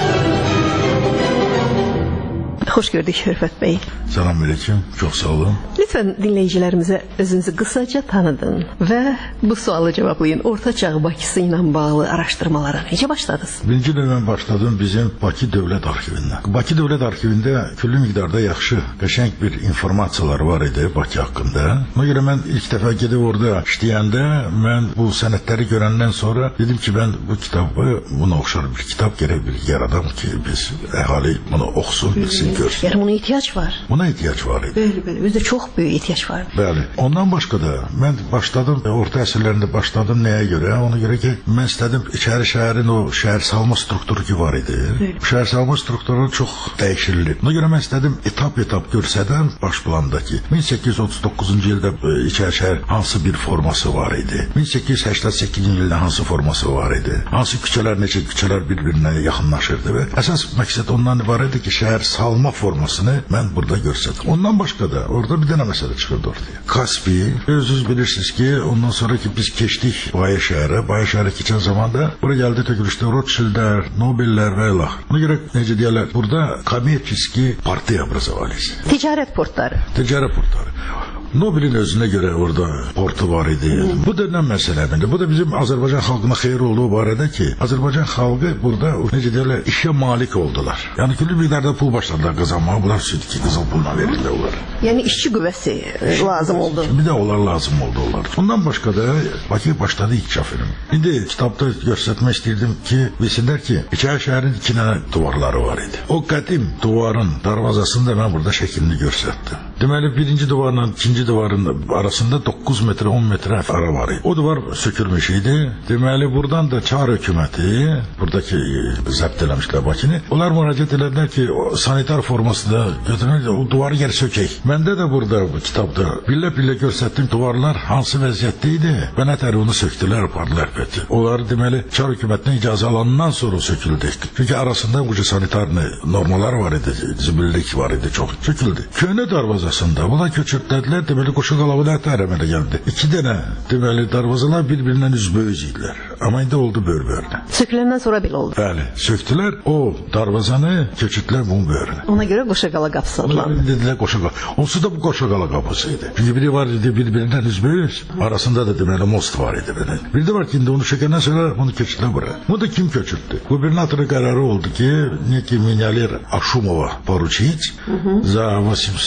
Xoş gördük Rüfət bəy. Salam aleyküm, çox sağ olun. Lütfən dinləyicilərimizə özünüzü qısaca tanıdın və bu sualı cavablayın. Orta çağ Bakısı ilə bağlı araşdırmalara necə başladınız? Birinci növbə başladım bizim Bakı Dövlət Arxivindən. Bakı Dövlət Arxivində küllü miqdarda yaxşı, qəşəng bir informasiyalar var idi Bakı haqqında. Ona görə mən ilk dəfə gedib orada işləyəndə mən bu sənədləri görəndən sonra dedim ki, mən bu kitabı, buna oxşar bir kitab gərək bir yaradam ki, biz əhali bunu oxusun, bilsin, görsün. Yəni buna ehtiyac var. Buna ehtiyac var idi. Bəli, bəli, özdə çox böyük ehtiyac var. Bəli. Ondan başqa da mən başladım, orta əsrlərində başladım nəyə görə? Ona görə ki, mən istədim içəri şəhərin o şəhər salma strukturu ki var idi. Bu şəhər salma strukturu çox dəyişildi. Ona görə mən istədim etap-etap görsədən baş plandakı min səkkiz yüz otuz doqquzuncu ildə içəri şəhər hansı bir forması var idi? min səkkiz yüz səksən səkkizinci ildə hansı forması var idi? Hansı küçələr, necə küçələr bir-birinə yaxınlaşırdı və əsas məqsəd ondan ibarət idi ki, şəhər salma formasını mən burada görsədim. Ondan başqa da orada bir dənə məsələ çıxırdı ortaya. Kaspi, özünüz bilirsiniz ki, ondan sonra ki biz keçdik Baya şəhərə. Baya şəhərə keçən zaman da bura gəldi tökülüşdə Rothschildlər, Nobellər və ilax. Ona görə necə deyərlər, burada kommerçiski partiya obrazovались. Ticarət portları. Ticarət portları. Nobelin özünə görə orada portu var idi. Bu da nə məsələdir? Bu da bizim Azərbaycan xalqına xeyir olduğu barədə ki, Azərbaycan xalqı burada necə deyirlər, işə malik oldular. Yəni küllü miqdarda pul başladılar qazanmağa. Bunlar südki qızıl pulla verirlər onlara. Yəni işçi qüvvəsi lazım oldu. Bir də onlar lazım oldu onlar. Ondan başqa da Bakı başladı inkişaf edim. İndi kitabda göstərmək istəyirdim ki, bilsinlər ki, içəri şəhərin iki dənə duvarları var idi. O qədim duvarın darvazasında mən burada şəklini göstərdim. Deməli birinci duvarla ikinci divarın arasında doqquz metr, on metr ara var idi. O divar sökülmüş idi. Deməli buradan da Çar hökuməti, buradakı zəbt eləmişlər Bakını. Onlar müraciət elədilər ki, o sanitar formasında götürmək, o duvarı yer sökək. Məndə də burada bu kitabda billə-billə göstərdim duvarlar hansı vəziyyətdə idi və nətər onu söktülər, apardılar pəti. Onları deməli Çar hökumətindən icazə alandan sonra söküldü. Çünki arasında bu sanitar normalar var idi, zibillik var idi, çox söküldü. Köhnə darvazasında bunlar köçürtdədilər, deməli qoşu qalaviyyətə ərəmələ gəldi. İki dənə deməli darvazalar bir-birindən üzböyüz idilər. Amma indi oldu bör-börünə. Söküləndən sonra belə oldu. Bəli, söktülər, o darvazanı köçürtdülər bunun börünə. Ona görə qoşu qala qapısı adlandı. Dedilər qoşu qala. Onsuz da bu qoşu qala qapısı idi. Çünki biri var idi bir-birindən üzböyüz, arasında da deməli most var idi belə. Bir də var ki, indi onu sökəndən sonra bunu köçürtdülər bura. Bunu da kim köçürtdü? Gubernatorun qərarı oldu ki, neki Minyalir Aşumova poruçic za восемьсот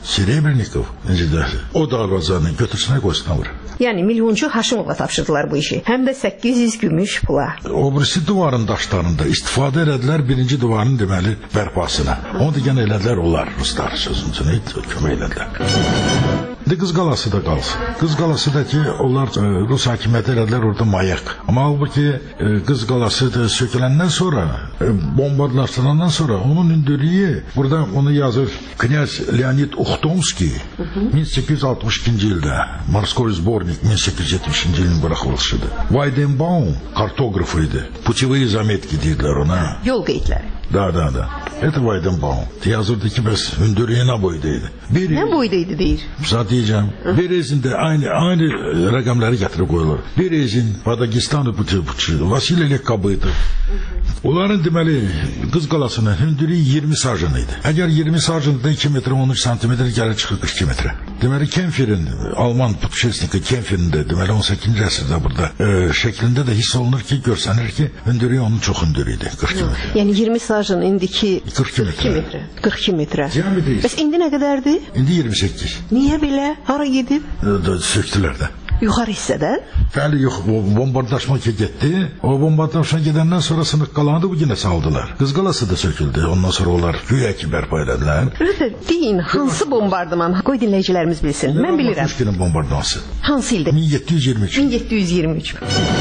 Serebrennikov, necə də o darvazanı götürsünə qoysunlar vura. Yəni milyonçu Haşimova tapşırdılar bu işi. Həm də səkkiz yüz gümüş pula. O birisi divarın daşlarında istifadə elədilər birinci divarın deməli bərpasına. Onu da yenə elədilər onlar ruslar sözünü kömək elədilər. İndi Qız Qalası da qalsın. Qız Qalası da ki, onlar e, Rus hakimiyyəti elədilər orada mayak. Amma halbuki e, Qız Qalası da söküləndən sonra, e, bombardlaşdırandan sonra onun hündürlüyü, burada onu yazır Knyaz Leonid Uxtomski min səkkiz yüz altmış ikinci ildə Morskoy Zbornik min səkkiz yüz yetmişinci ilin buraxılışıdır. Weidenbaum kartoqrafı idi. Putevые zametki deyirlər ona. Yol qeydləri. Da, da, da. Это Weidenbaum. Yazırdı ki, bəs hündürlüyü nə boydaydı? Bir, nə boydaydı deyir? Zat diyeceğim. Bir ezinde aynı aynı rakamları getirip koyulur. Bir ezin Padagistan'ı putu putu. Vasile Kabı'ydı. Onların deməli Qız Qalasının hündürlüyü iyirmi sarjınıydı. Əgər iyirmi sarjında iki metre on üç santimetre gəlir çıxır qırx iki metre. Deməli Kempferin, Alman putuşesniki Kempferin də deməli on səkkizinci əsrdə burada e, şəklində də hiss olunur ki, görsənir ki, hündürlüyü onun çox hündürlüydü. qırx iki metre. Yəni iyirmi sarjın indiki qırx iki metre. qırx iki metre. Diametri. Bəs indi nə qədərdir? İndi iyirmi səkkiz. Niyə belə? Hara gedib? E, söktülər də. Yuxarı hissədən? Bəli, yox, bombardlaşma getdi. O bombardlaşma gedəndən sonra sınıq qalanı bu yenə saldılar. Qız Qalası da söküldü. Ondan sonra onlar güya ki bərpa elədilər. Rüfət, deyin, hansı bombardıman? Qoy dinləyicilərimiz bilsin. Mən bilirəm. Pushkinin bombardıması. Hansı ildə? min yeddi yüz iyirmi üç. min yeddi yüz iyirmi üç.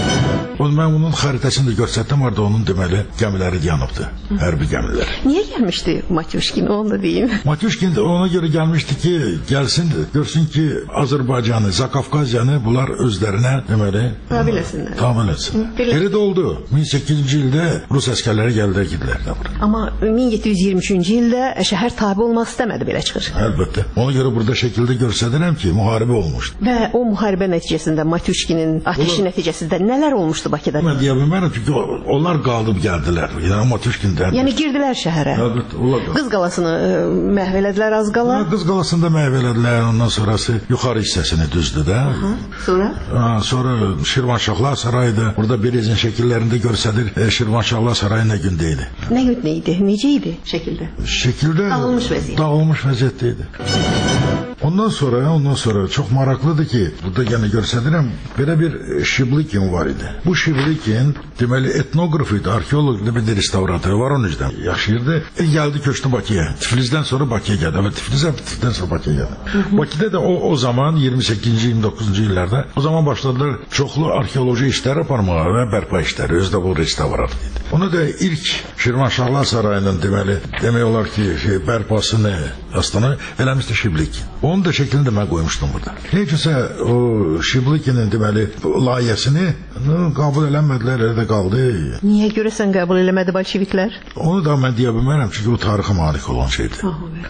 O, mən onun xəritəsini də göstərdim, orada onun deməli gəmiləri yanıbdı. Hərbi gəmilər. Niyə gəlmişdi Matyushkin? Onu da deyin. Matyushkin ona görə gəlmişdi ki, gəlsin, görsün ki, Azərbaycanı, Zakafqaziyanı bunlar özlərinə deməli tabe etsinlər. Tabe etsin. Elə də oldu. min səkkiz yüzüncü ildə Rus əsgərləri gəldilər, gidilər də bura. Amma min yeddi yüz iyirmi üçüncü ildə şəhər tabe olmaq istəmədi, belə çıxır. Əlbəttə. Ona görə burada şəkildə göstərirəm ki, müharibə olmuşdu. Və o müharibə nəticəsində Matyushkinin ateşi Ola... nəticəsində nələr olmuşdu Bakıda? Mən deyə bilmərəm, çünki onlar qalıb gəldilər. Yəni Matyushkin dərdi. Yəni girdilər şəhərə. Əlbəttə, onlar qalıb. Qız Qalasını məhv elədilər az qala. Qız Qalasını da məhv elədilər, ondan sonrası yuxarı hissəsini düzdü də. Sonra? Ha, sonra Şirvanşahlar sarayıda, burada Berezin şəkillərində görsədir, e, Şirvanşahlar sarayı nə gündə idi? Nə gündə idi? Necə idi şəkildə? Şəkildə dağılmış vəziyyət. Dağılmış vəziyyətdə idi. Ondan sonra, ondan sonra çox maraqlıdır ki, burada yenə göstərirəm, belə bir Şiblikin var idi. Bu Şiblikin deməli etnoqraf idi, arxeoloq idi, bir restavratör var onun üzdən yaşayırdı. E, gəldi köçdü Bakıya. Tiflisdən sonra Bakıya gəldi. Və Tiflisə Tiflisdən sonra Bakıya gəldi. Bakıda da o o zaman iyirmi səkkizinci iyirmi doqquzuncu illərdə o zaman başladılar çoxlu arxeoloji işlər aparmağa və bərpa işləri. Özdə bu restavrat idi. Onu da ilk Şirvanşahlar sarayının deməli demək olar ki, şey, bərpasını aslında eləmişdi Şiblik. Onun da şəklini də mən qoymuşdum burada. Neycəsə o Şiblikinin deməli layihəsini qəbul eləmədilər, elə də qaldı. Niyə görəsən qəbul eləmədi bolşeviklər? Onu da mən deyə bilmərəm, çünki o tarixə malik olan şeydir.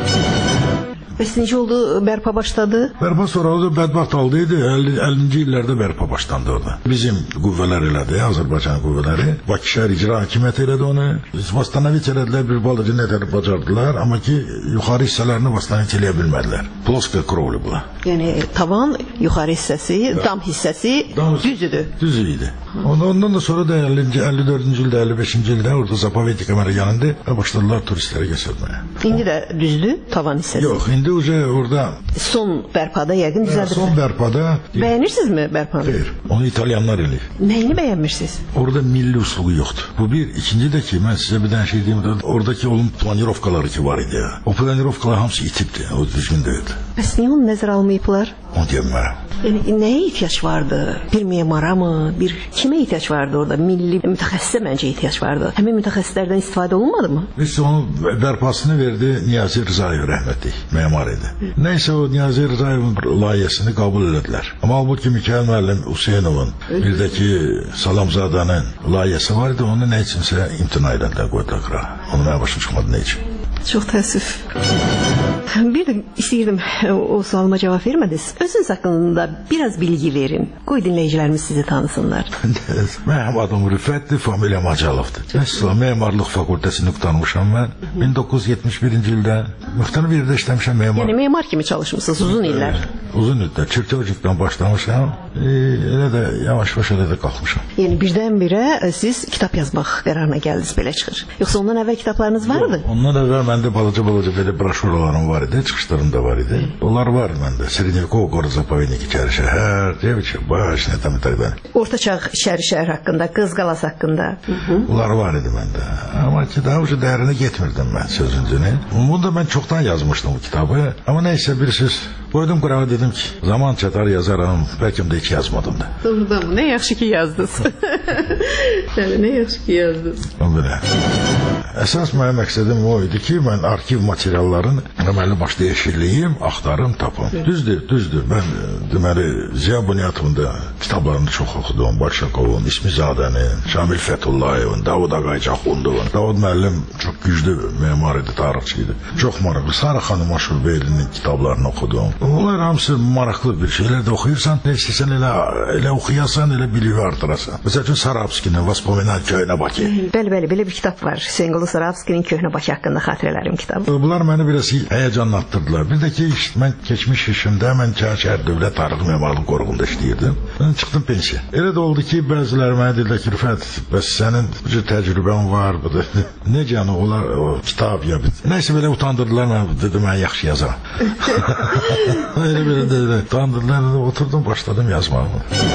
Bəs necə oldu, bərpa başladı? Bərpa sonra oldu, bədbaxt oldu idi, əllinci illərdə bərpa başlandı orada. Bizim qüvvələr elədi, Azərbaycan qüvvələri. Bakı şəhər icra hakimiyyəti elədi onu. Vastanovit elədilər, bir balıcı nətəri bacardılar, amma ki, yuxarı hissələrini vastanovit eləyə bilmədilər. Ploska krovlu bu. Yəni, tavan, yuxarı hissəsi, dam hissəsi düz idi. Düz idi. Ondan da sonra da əlli dördüncü ildə, əlli beşinci ildə orada Zapovetki kamera yanında başladılar turistləri göstərməyə. İndi də düzdür tavan hissəsi? Yox, indi uca orada son bərpada yəqin düzəldir. Son bərpada. Bəyənirsinizmi bərpanı? Xeyr, onu İtalyanlar eləyir. Nəyini bəyənmirsiniz? Orada milli usluğu yoxdur. Bu bir, ikinci də ki, mən sizə bir dənə şey deyim, oradakı onun planirovkaları ki var idi ya. O planirovkalar hamısı itibdi, o düzgün deyildi. Bəs niyə onu nəzərə almayıblar? Onu deyəmərəm. Yəni, nəyə ehtiyac vardı? Bir memara mı? Bir kimə ehtiyac vardı orada? Milli mütəxəssisə məncə ehtiyac vardı. Həmin mütəxəssislərdən istifadə olunmadı mı? Biz onun bərpasını verdi Niyazi Rızayev rəhmətli, memar idi. Nəysə o Niyazi Rızayevin layihəsini qəbul elədilər. Amma halbuki Mikayıl müəllim Hüseynovun, bir də ki Salamzadanın layihəsi var idi, onu nə üçünsə imtina elədilər, qoydular qırağa. Onu mənə başım çıxmadı nə üçün. Çox təəssüf. Bir də istəyirdim, o sualıma cavab vermədiniz. Özünüz haqqında biraz bilgi verin. Qoy dinləyicilərimiz sizi tanısınlar. Mənim adım Rüfətdir, familiyam Acalovdur. Mən memarlıq fakültəsini qurtarmışam mən. min doqquz yüz yetmiş birinci ildə müxtəlif yerdə işləmişəm memar. Yəni memar kimi çalışmısınız uzun illər. Uzun illər. Çirkövcükdən başlamışam. E, elə də yavaş-yavaş elə də qalxmışam. Yəni birdən-birə siz kitab yazmaq qərarına gəldiniz, belə çıxır. Yoxsa ondan əvvəl kitablarınız vardı? Yox, ondan əvvəl məndə balaca-balaca belə broşuralarım var idi, çıxışlarım da var idi. Onlar var məndə. Srednyakovo город заповедники Çəri şəhər, девичья башня там и так далее. Orta çağ Çəri şəhər haqqında, Qız qalası haqqında. Bunlar var idi məndə. Amma ki daha ucu dərinə getmirdim mən sözüncünü. Bunu da mən çoxdan yazmışdım bu kitabı. Amma neysə bir söz koydum qurağa dedim ki, zaman çatar yazaram, bəlkə də heç yazmadım da. Doğrudan mı? Ne yaxşı ki yazdınız. Yəni ne yaxşı ki yazdınız. Belə. Əsas mənim məqsədim o idi ki, mən arxiv materiallarını deməli başda yeşilləyim, axtarım, tapım. Düzdür, düzdür. Mən deməli Ziya Bunyatovun da kitablarını çox oxudum. Başakovun, İsmizadənin, Şamil Fətullayevin, Davud Ağaycaxundovun. Davud müəllim çox güclü memar idi, tarixçi idi. Çox maraqlı. Sara xanım Aşurbeylinin kitablarını oxudum. Bunlar hamısı maraqlı bir şeylər də oxuyursan, nə istəsən elə, elə oxuyasan, elə biliyi artırasan. Məsəl üçün Sarabskinin Vоспоминания Köhnə Bakı. Bəli, bəli, belə bir kitab var. Hüseyn Sarabskinin Köhnə Bakı haqqında xatirələrim kitabı. Bunlar məni biraz həyəcanlatdırdılar. Bir də ki, mən keçmiş işimdə mən Çərşəhər Dövlət Tarix Memarlıq Qoruğunda işləyirdim. Mən çıxdım pensiya. Elə də oldu ki, bəziləri mənə dedilər ki, Rüfət, bəs sənin bu cür təcrübən var, bu da necə yəni olar o kitab ya. Nəysə belə utandırdılar, mən dedim, mən yaxşı yazam. Elə belə dedilər, utandırdılar, oturdum, başladım yazmağa.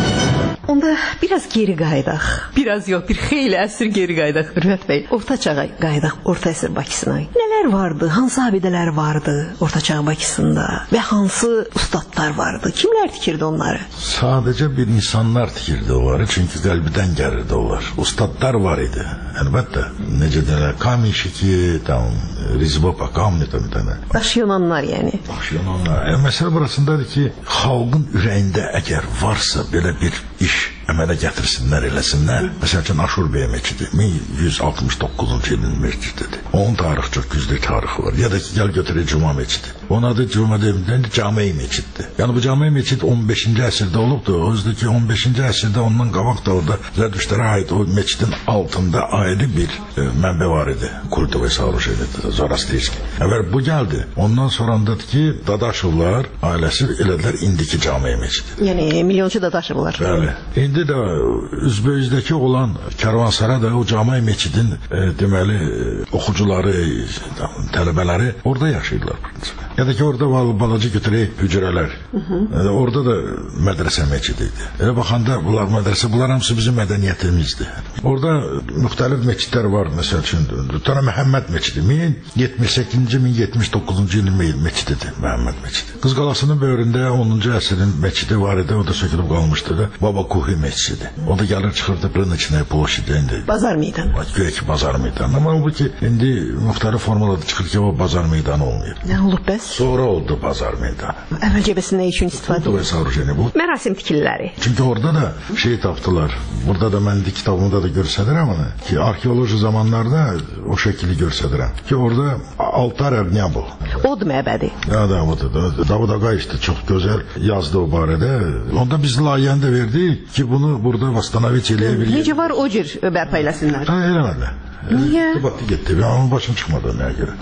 Onda biraz geri qaydaq. Biraz yox, bir xeyli əsr geri qaydaq. Rüfət bəy, orta çağa qaydaq, orta əsr Bakısına. Nələr vardı, hansı abidələr vardı orta çağ Bakısında və hansı ustadlar vardı? Kimlər tikirdi onları? Sadəcə bir insanlar tikirdi onları, çünki qəlbidən gəlirdi onlar. Ustadlar var idi, əlbəttə. Necə deyirlər, Kaminşiki, tam, Rizbopa, Kamni, tam bir tane. Daş yonanlar yəni. Daş yonanlar. Yəni, məsələ burasındadır ki, xalqın ürəyində əgər varsa belə bir iş əmələ gətirsinlər, eləsinlər. Məsəl üçün Aşurbey məscidi min yüz altmış doqquzuncu ilin məscididir. Onun tarixi çox güclü tarixi var. Ya da ki, gəl götürək Cuma məscidi. Onun adı Cuma deyilən Cami məscididir. Yəni bu Cami məscid on beşinci əsrdə olubdur. Özdə ki, on beşinci əsrdə ondan qabaq da orada Zərdüştlərə aid o məscidin altında ayrı bir e, mənbə var idi. Kultovoy soorужение, Zoroastriyski. Əvvəl bu gəldi. Ondan sonrandadır ki, Dadaşovlar ailəsi elədilər indiki Cami məscidi. Yəni milyonçu Dadaşovlar. Bəli. İndi də Üzbeyizdəki olan Kərvansara da o Cami məscidin e, deməli e, oxucuları, tələbələri orada yaşayırlar. Ya da ki, orada balaca götürək hücrələr. E, orada da mədrəsə məscidi idi. Elə baxanda bunlar mədrəsə, bunlar hamısı bizim mədəniyyətimizdir. Orada müxtəlif məscidlər var. Məsəl üçün, Tana Məhəmməd məscidi min yetmiş səkkizinci min yetmiş doqquzuncu ilin məscididir, Məhəmməd məscidi. Qız qalasının böyründə onuncu əsrin məscidi var idi, o da sökülüb qalmışdı da. Baba Kuhi məscidi. O da gəlir çıxırdı Rınıçnaya ploşidi indi. Bazar meydanı. Göyə ki, bazar meydanı. Amma bu ki, indi müxtəlif formalarda çıxır ki, o bazar meydanı olmuyor. Nə olub bəs? Sonra oldu bazar meydanı. Əvvəlcə bəs nə üçün istifadə olunur? Soorужение bu. Mərasim tikililəri. Çünki orada da şey tapdılar. Burada da mən de kitabımda da göstərirəm onu. Ki arxeoloji zamanlarda o şəkili göstərirəm. Ki orada altar nə bu? Od məbədi. Ya da o da. Davud Ağay işte çox gözəl yazdı o barədə. Onda biz layihəni də verdik ki, bunu burada Vastanoviç eləyə bilir. Necə var o cür bərpa eləsinlər? Ha, eləmədilər. Niyə? Debatı getdi. Ben onun başım çıxmadı nəyə görə.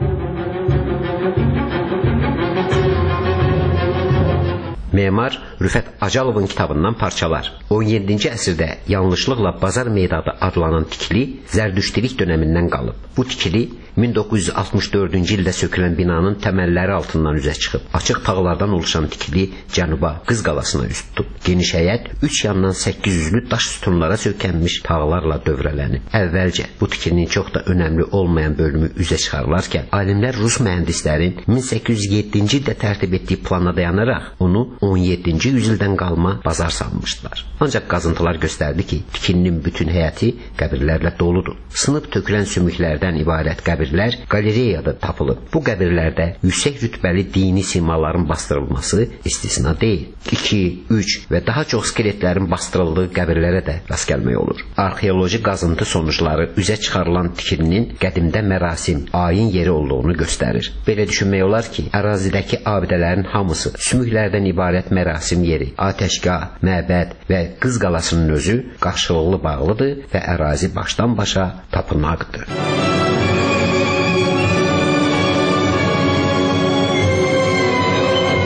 Memar Rüfət Acalovun kitabından parçalar. on yeddinci əsrdə yanlışlıqla Bazar meydanı adlanan tikili Zərdüştilik dönəmindən qalıb. Bu tikili min doqquz yüz altmış dördüncü ildə sökülən binanın təməlləri altından üzə çıxıb. Açıq tağlardan oluşan tikili cənuba Qız qalasına üst tutub. Geniş həyət üç yandan səkkiz yüzlü daş sütunlara sökənmiş tağlarla dövrələnib. Əvvəlcə bu tikilinin çox da önəmli olmayan bölümü üzə çıxarılarkən alimlər Rus mühəndislərin min səkkiz yüz yeddinci ildə tərtib etdiyi plana dayanaraq onu on yeddinci yüzildən qalma bazar sanmışdılar. Ancaq qazıntılar göstərdi ki, tikilinin bütün həyəti qəbirlərlə doludur. Sınıb tökülən sümüklərdən ibarət qəbirlər qalereyada tapılıb. Bu qəbirlərdə yüksək rütbəli dini simaların bastırılması istisna deyil. iki, üç və daha çox skeletlərin bastırıldığı qəbirlərə də rast gəlmək olur. Arxeoloji qazıntı sonuçları üzə çıxarılan tikilinin qədimdə mərasim, ayin yeri olduğunu göstərir. Belə düşünmək olar ki, ərazidəki abidələrin hamısı sümüklərdən ibarət mərasim yeri, atəşgah, məbəd və Qız qalasının özü qarşılıqlı bağlıdır və ərazi başdan başa tapınaqdır.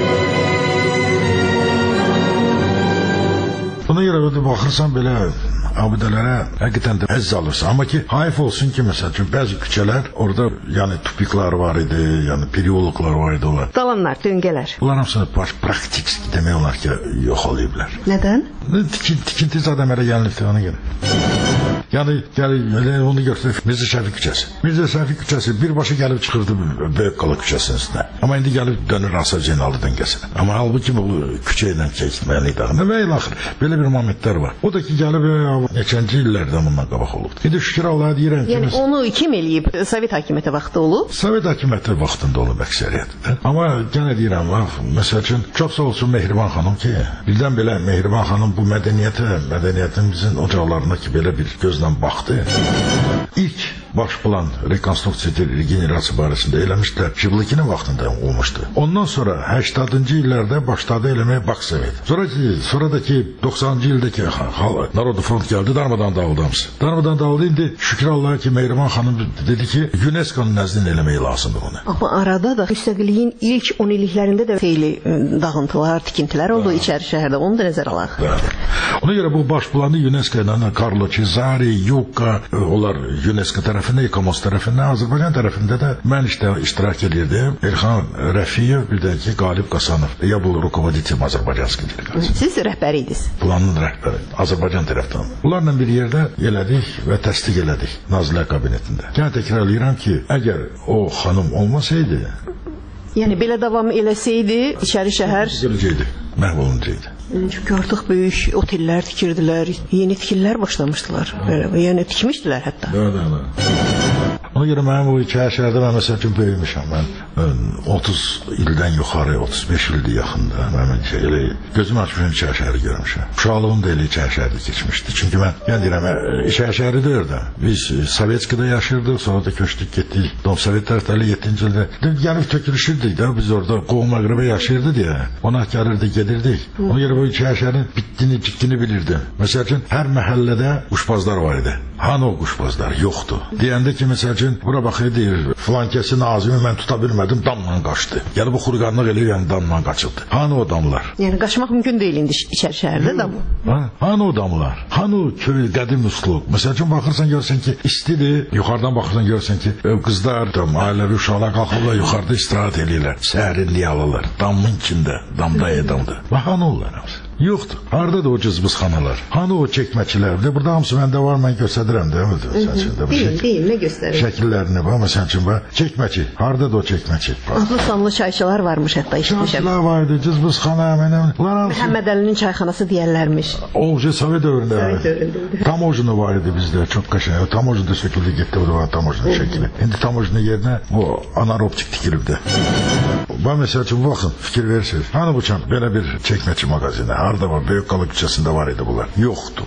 Buna görə baxırsan belə abidələrə həqiqətən də əzz alırsa. Amma ki, hayf olsun ki, məsəl üçün bəzi küçələr orada yəni tupiklar var idi, yəni periologlar var idi onlar. Dalanlar, döngələr. Bunlar hamısını baş praktik demək olar ki, yox olayıblar. Nədən? Tikin, tikinti zaten əmələ gəlmişdi ona görə. Yəni, yəni onu götürək Mirzə Şəfi küçəsi. Mirzə Şəfi küçəsi birbaşa gəlib çıxırdı Böyükqala küçəsinin üstünə. Amma indi gəlib dönür Asa Zeynallı döngəsinə. Amma halbuki bu küçə ilə keçməli idi. Və ilə axır belə bir momentlər var. O da ki gəlib neçənci illərdən bundan qabaq olubdu. İndi şükür Allah'a deyirəm ki, yəni biz... onu kim eləyib? Sovet hakimiyyəti vaxtı olub? Sovet hakimiyyəti vaxtında olub əksəriyyətdə. Amma yenə deyirəm, bax, məsəl üçün çox sağ olsun Mehriban xanım ki, birdən belə Mehriban xanım bu mədəniyyətə, mədəniyyətimizin ocaqlarına ki belə bir gözlə baxdı. İlk baş plan rekonstruksiya regenerasiya barəsində eləmişdilər. Şiblikinin vaxtında olmuşdu. Ondan sonra səksəninci illərdə başladı eləməyə Baksovet. Sonra ki, sonra da ki doxsanıncı ildəki Narodu Front gəldi, darmadan dağıldı hamısı. Darmadan dağıldı, indi şükür Allah'a ki Mehriban xanım dedi ki, UNESCO'nun nəzdində eləmək lazımdır onu. Amma arada da müstəqilliyin ilk on illiklərində də xeyli dağıntılar, tikintilər oldu içəri şəhərdə. Onu da nəzərə alaq. Ona görə bu baş planı UNESCO ilə Carlo Cesari, Yuka, onlar UNESCO tərəfində, İKOMOS tərəfində, Azərbaycan tərəfində də mən işte iştirak edirdim. Elxan Rəfiyev, bir də ki Qalib Qasanov. Ya bu rukovodитель Azərbaycanski delegasiya. Siz rəhbəri idiniz. Planın rəhbəri, Azərbaycan tərəfdən. Bunlarla bir yerdə elədik və təsdiq elədik Nazirlər Kabinetində. Yəni təkrarlayıram ki, əgər o xanım olmasaydı, yəni belə davam eləsəydi, içəri şəhər gələcəkdi, məhv olunacaqdı. Çünki artıq böyük otellər tikirdilər, yeni tikillər başlamışdılar. Yəni tikmişdilər hətta. Bəli, bəli. Ona görə mənim o iki şəhərdə mən məsəl üçün böyümüşəm. Mən otuz ildən yuxarı, otuz beş ildir yaxında. Mən elə gözüm açmışım iki şəhəri görmüşəm. Uşaqlığım da elə iki şəhərdə keçmişdi. Çünki mən, yəni deyirəm, iki şəhəri də orada. Biz Sovetskada yaşırdıq, sonra da köçdük, getdik. Dom Sovet tərəfləri yeddinci ildə. Yəni tökülüşürdük də, biz orada qohum əqrəbə yaşayırdı deyə. Ona gəlirdi, gedirdik. Ona görə bu iki şəhərin bitdini, cikdini bilirdim. Məsəl üçün, hər məhəllədə quşbazlar var idi. Hani o quşbazlar? Yoxdur. Deyəndə ki, məsəl üçün, bura baxır, deyir, flankəsi Nazimi mən tuta bilmədim, damla qaçdı. Yəni, bu xurqanlıq eləyir, yəni damla qaçıldı. Hani o damlar? Yəni, qaçmaq mümkün deyil indi içəri şəhərdə damla. Ha? Hani o damlar? Hani o köy, qədim üslub? Məsəl üçün, baxırsan, görsən ki, istidir, yuxarıdan baxırsan, görsən ki, qızlar, ailəvi uşaqlar qalxırlar, yuxarıda istirahət eləyirlər, sərinliyi alırlar, damın içində, damda edamdır. Və hani onlar hamısı? Yoxdur. Haradadır o cızbızxanalar? Hani o çəkməkçilər? De, burada hamısı məndə var, mən göstədirəm də. Deyil, deyil, nə göstərir? Şəkillərini var, məsəl üçün, çəkməçi. Haradadır o çəkməçi? Adlı sanlı çayçılar varmış hətta, işitmişəm. Çayçılar vardı, cızbızxana, mənəm. Məhəmməd Əlinin çayxanası deyərlərmiş. Oğuzca Sovet dövründə. Tam oğuzunu var idi bizdə, çox qəşəng. Tam oğuzunda şəkildə getdi, o da var tam oğuzunun şəkili. İndi tam oğuzunun yerinə o anaroptik tikilibdir. Ben mesela için bakın fikir verirsiniz. Hani bu çam belə bir çəkməçi mağazini harda var? Böyükqala küçəsində var idi bunlar. Yoxdur.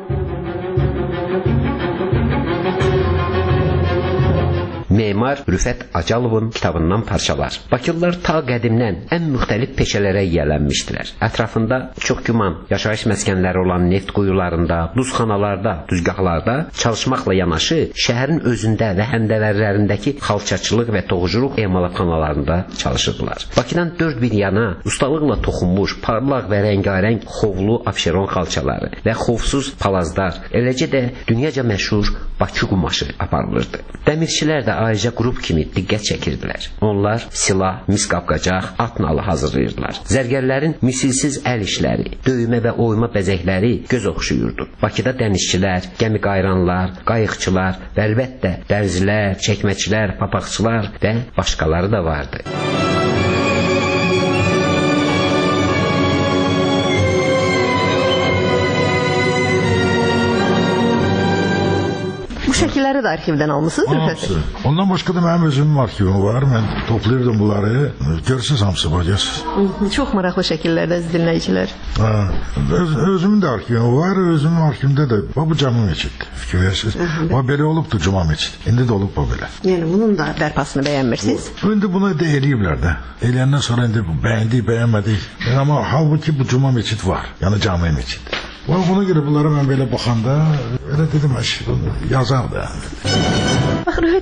Memar Rüfət Acalovun kitabından parçalar. Bakılılar ta qədimdən ən müxtəlif peşələrə yiyələnmişdilər. Ətrafında çox güman yaşayış məskənləri olan neft quyularında, duzxanalarda, düzgahlarda çalışmaqla yanaşı, şəhərin özündə və həndəvərlərindəki xalçaçılıq və toxuculuq emalatxanalarında çalışırdılar. Bakıdan dörd bir yana ustalıqla toxunmuş, parlaq və rəngarəng xovlu Abşeron xalçaları və xovsuz palazlar, eləcə də dünyaca məşhur Bakı qumaşı aparılırdı. Dəmirçilər də ayrıca qrup kimi diqqət çəkirdilər. Onlar silah, mis qapqacaq, at nalı hazırlayırdılar. Zərgərlərin misilsiz əl işləri, döymə və oyma bəzəkləri göz oxşuyurdu. Bakıda dənizçilər, gəmi qayranlar, qayıqçılar və əlbəttə dərzilər, çəkməçilər, papaqçılar və başqaları da vardı. Bu şəkilləri də arxivdən almısınız, Rüfət? Ondan başqa da mənim özümün arxivim var. Mən toplayırdım bunları. Görürsünüz hamısı var, görürsünüz. Çox maraqlı şəkillərdə dinləyicilər. Öz, özümün də arxivim var. Özümün arxivimdə də bu cami meçiddir. Fikir verirsiniz. O belə olubdu cuma meçid. İndi də olub bu belə. Yəni bunun da bərpasını bəyənmirsiniz? İndi bunu da eləyiblər də. Eləyəndən sonra indi bəyəndik, bəyənmədik. Yəni, amma halbuki bu cuma meçid var. Yəni cami meçid. Buna görə bunlara mən belə baxanda elə dedim, yazar da. Bax, Rüfət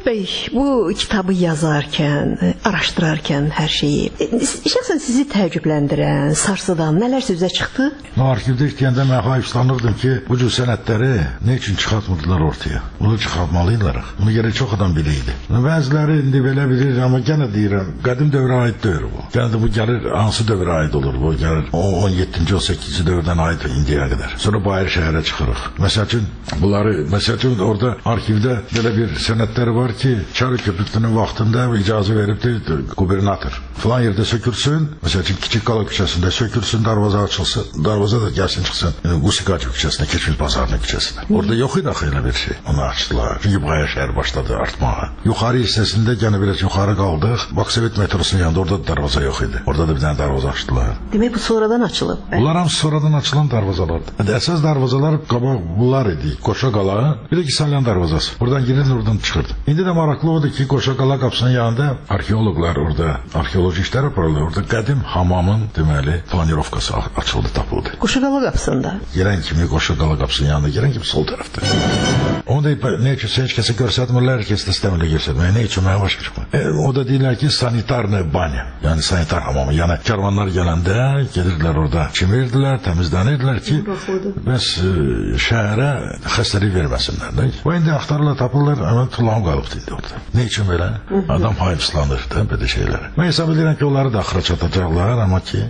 Rüfət bəy, bu kitabı yazarkən, araşdırarkən hər şeyi, şəxsən sizi təəccübləndirən, sarsıdan nələr sözə çıxdı? Arxivdə işləyəndə mən hayıflanırdım ki, bu cür sənədləri nə üçün çıxartmırdılar ortaya? Bunu çıxartmalıydılar. Bunu gərək çox adam bilirdi. Bəziləri indi belə bilir, amma gənə deyirəm, qədim dövrə aid deyil bu. Gənə də bu gəlir, hansı dövrə aid olur bu? Gəlir on yeddinci on səkkizinci dövrdən aid indiyə qədər. Sonra Bayır şəhərə çıxırıq. Məsəl üçün, bunları, məsəl üçün orada arxivdə belə bir sənədlər var ki, Çarı köprüsünün vaxtında icazə veribdir qubernator. Falan yerdə sökülsün, məsəl üçün Kiçik Qala küçəsində sökülsün, darvaza açılsın, darvaza da gəlsin çıxsın, Qusikac küçəsinə, Keçmiş Bazarının küçəsinə. Orada yox idi axı elə bir şey. Onu açdılar. Çünki Bayır şəhər başladı artmağa. Yuxarı hissəsində gənə biraz yuxarı qaldıq. Baksovet metrosunun yanında orada da darvaza yox idi. Orada da bir dənə darvaza açdılar. Demək bu sonradan açılıb. Bunlar hamısı sonradan açılan darvazalardır. Əsas darvazalar qabaq bunlar idi. Qoşa Qala, bir də Kisalyan darvazası. Buradan girdin, oradan çıxırdı. İndi də maraqlı odur ki, Qoşa Qala qapısının yanında arxeoloqlar orada arxeoloji işlər aparırlar. Orada qədim hamamın deməli planirovkası açıldı, tapıldı. Qoşa Qala qapısında. Girən kimi Qoşa Qala qapısının yanında girən kimi sol tərəfdə. Onu da nə üçün heç kəsə göstərmirlər, heç kəs də istəmirlər göstərməyə. Nə üçün mənə başa çıxmır. E, o da deyirlər ki, sanitarna banya, yəni sanitar hamamı. Yəni karvanlar gələndə gedirdilər orada, çimirdilər, təmizlənirdilər ki, bəs e, şəhərə xəstəlik verməsinlər. Də. O indi axtarırlar, tapırlar, hemen tullam qalıbdı indi orada. Ne üçün belə? Adam hayıfslanır da belə şeylərə. Mən hesab edirəm ki, onları da axıra çatacaqlar, amma ki...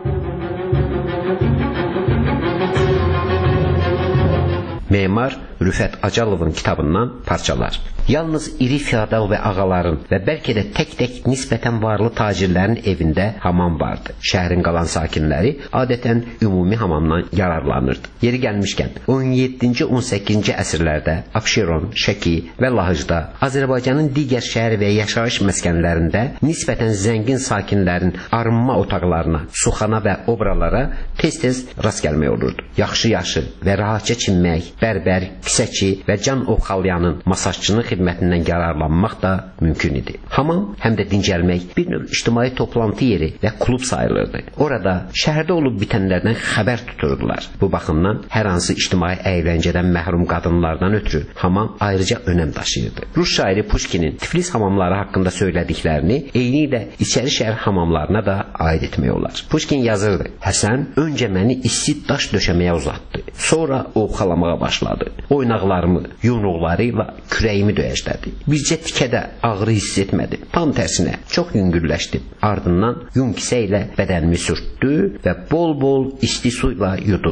Memar Rüfət Acalovun kitabından parçalar. Yalnız iri feodal və ağaların və bəlkə də tək-tək nisbətən varlı tacirlərin evində hamam vardı. Şəhərin qalan sakinləri adətən ümumi hamamdan yararlanırdı. Yeri gəlmişkən, on yeddinci on səkkizinci əsrlərdə Abşeron, Şəki və Lahıcda, Azərbaycanın digər şəhər və yaşayış məskənlərində nisbətən zəngin sakinlərin arınma otaqlarına, suxana və obralara tez-tez rast gəlmək olurdu. Yaxşı-yaxşı və rahatca çinmək, bərbər, kisəçi və can oxalyanın masajçının xidmətindən yararlanmaq da mümkün idi. Hamam həm də dincəlmək bir növ ictimai toplantı yeri və klub sayılırdı. Orada şəhərdə olub bitənlərdən xəbər tuturdular. Bu baxımdan hər hansı ictimai əyləncədən məhrum qadınlardan ötürü hamam ayrıca önəm daşıyırdı. Rus şairi Pushkinin Tiflis hamamları haqqında söylədiklərini eyni ilə içəri şəhər hamamlarına da aid etmək olar. Pushkin yazırdı: Həsən öncə məni isti daş döşəməyə uzatdı. Sonra oxalamağa başladı. Oynaqlarımı, yumruqlarıyla kürəyimi döyəclədi. Bircə tikədə ağrı hiss etmədim. Tam tərsinə çox yüngülləşdim. Ardından yun kisə ilə bədənimi sürtdü və bol-bol isti suyla yudu.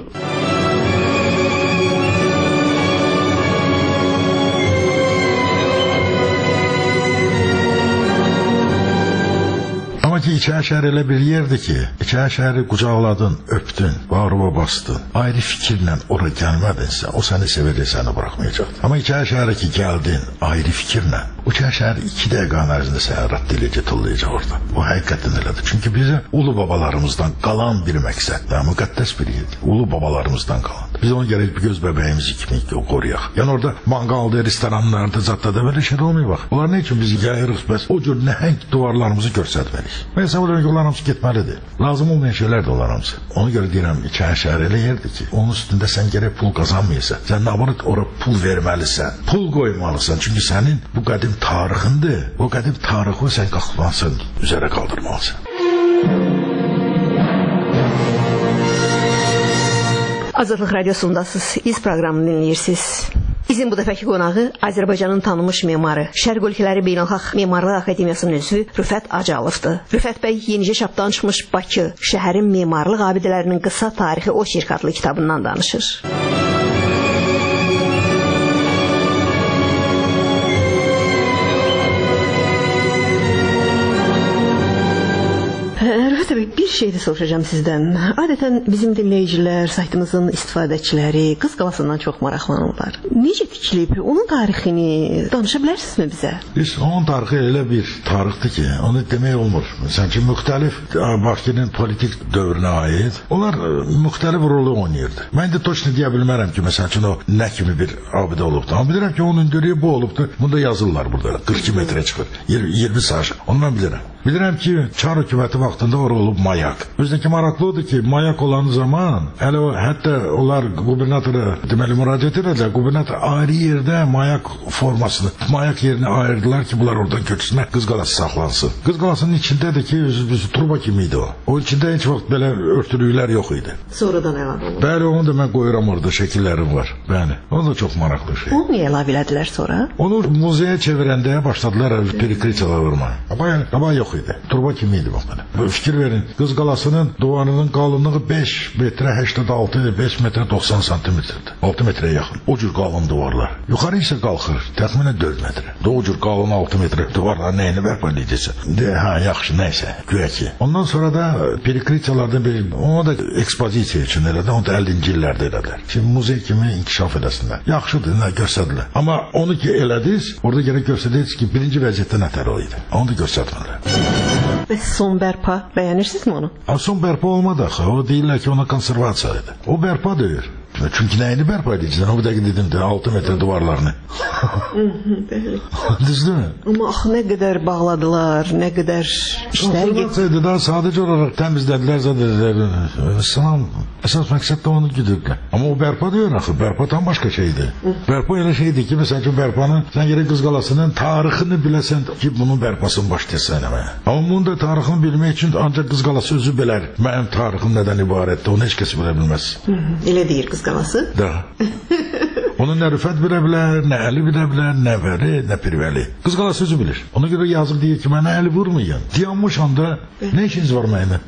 Ki İçəri şəhər elə bir yerdir ki, İçəri şəhəri qucaqladın, öpdün, bağrıma bastın, ayrı fikirlə ora gəlmədinsə, o səni sevir, səni bıraxmayacaqdır. Amma İçəri şəhərə ki gəldin, ayrı fikirlə, o İçəri şəhəri iki dəqiqə ərzində səni rədd edəcək, tıllayacaq orada. O həqiqətən elədir. Çünki bizə ulu babalarımızdan qalan bir məqsəd və müqəddəs bir yerdir. Ulu babalarımızdan qalan. Biz onu gərək bir göz bəbəyimizi kimi qoruyaq. Yəni orada manqalda, restoranlarda, zaddada belə şey olmuyor bax. Onlar nə üçün bizi gəlirik, bəs o cür nəhəng duvarlarımızı göstərməliyik. Mən hesab edirəm ki, onlar hamısı getməlidir. Lazım olmayan şeylər də onlar hamısı. Ona görə deyirəm, İçəri şəhər elə yerdir ki, onun üstündə sən gərək pul qazanmayırsan. Sən nabanı ora pul verməlisən, pul qoymalısan. Çünki sənin bu qədim tarixindir. O qədim tarixi sən qalxmalısan, üzərə qaldırmalısan. Azadlıq Radiosundasınız, İz proqramını dinləyirsiniz. İzin bu dəfəki qonağı Azərbaycanın tanınmış memarı, Şərq ölkələri Beynəlxalq Memarlıq Akademiyasının üzvü Rüfət Acalovdur. Rüfət bəy yenicə çapdan çıxmış Bakı, şəhərin memarlıq abidələrinin qısa tarixi oçerk adlı kitabından danışır. Rüfət bəy, bir şey də soruşacağım sizdən. Adətən bizim dinləyicilər, saytımızın istifadəçiləri Qız Qalasından çox maraqlanırlar. Necə tikilib, onun tarixini danışa bilərsinizmi bizə? Biz, onun tarixi elə bir tarixdir ki, onu demək olmur. Məsələn ki, müxtəlif Bakının politik dövrünə aid, onlar müxtəlif rolu oynayırdı. Mən də точно deyə bilmərəm ki, məsələn ki, o nə kimi bir abidə olubdu. Amma bilirəm ki, onun dörəyi bu olubdu. Bunda yazırlar burada, qırx iki metrə çıxır, iyirmi saj. Ondan bilirəm. Bilirəm ki, Çar hökuməti vaxtında ora olub mayak. Özdəki maraqlı odur ki, mayak olan zaman, hələ o, hətta onlar qubernatora deməli müraciət edədilər. Qubernator ayrı yerdə mayak formasını, mayak yerini ayırdılar ki, bunlar oradan köçsünlər, Qız Qalası saxlansın. Qız Qalasının içindədir ki, özü turba kimi idi o. O içində heç vaxt belə örtülüklər yox idi. Sonradan əlavə olundu. Bəli, onu da mən qoyuram orada, şəkillərim var. Bəli, o da çox maraqlı şey. Onu niyə əlavə elədilər sonra? Onu muzeyə çevirəndə başladılar perikritiyalar vurmaya. Qabaq, qabaq yox idi. Turba kimi idi bax belə. Fikir verin, Qız Qalasının divarının qalınlığı beş metrə səksən altı, beş metrə doxsan santimetrdir. altı metrəyə yaxın. O cür qalın divarlar. Yuxarı isə qalxır, təxminən dörd metrə. O cür qalın altı metrə divarlar nəyini bərpa edəcəksə. De, hə, yaxşı, nəysə, güya ki. Ondan sonra da perikritiyalardan bir, onu da ekspozisiya üçün elədi, onu da əllinci illərdə elədilər. Şimdi muzey kimi inkişaf edəsinlər. Yaxşıdır, nə göstərdilər. Amma onu ki elədiniz, orada gərək göstərdiniz ki, birinci vəziyyətdə nətər o idi. Onu da göstərmədilər. Bəs son bərpa, bəyənirsinizmi onu? A, son bərpa olmadı axı, o deyirlər ki, ona konservasiya idi. O bərpa deyir. Çünki nəyini bərpa edəcəksən? O dəqiq dedim də altı metrə divarlarını. Düzdür mü? Amma axı nə qədər bağladılar, nə qədər işlər getdi. Daha sadəcə olaraq təmizlədilər, zədədilər. Salam, əsas məqsəd də onu güdürdülər. Amma o bərpa deyir axı, bərpa tam başqa şeydir. Bərpa elə şeydir ki, məsəl üçün bərpanın, sən yerə Qız Qalasının tarixini biləsən ki, bunun bərpasını başlayasan eləməyə. Amma bunun da tarixini bilmək üçün ancaq Qız Qalası özü bilər. Mənim tarixim nədən ibarətdir, onu heç kəs bilə bilməz. Elə deyir Qız Qalası? Da. Onu nə Rüfət bilə bilər, nə Əli bilə bilər, nə Vəli, nə Pirvəli. Qız Qalası özü bilir. Ona görə yazıq deyir ki, mənə əli vurmayın. Dayanmış anda nə işiniz var mənə?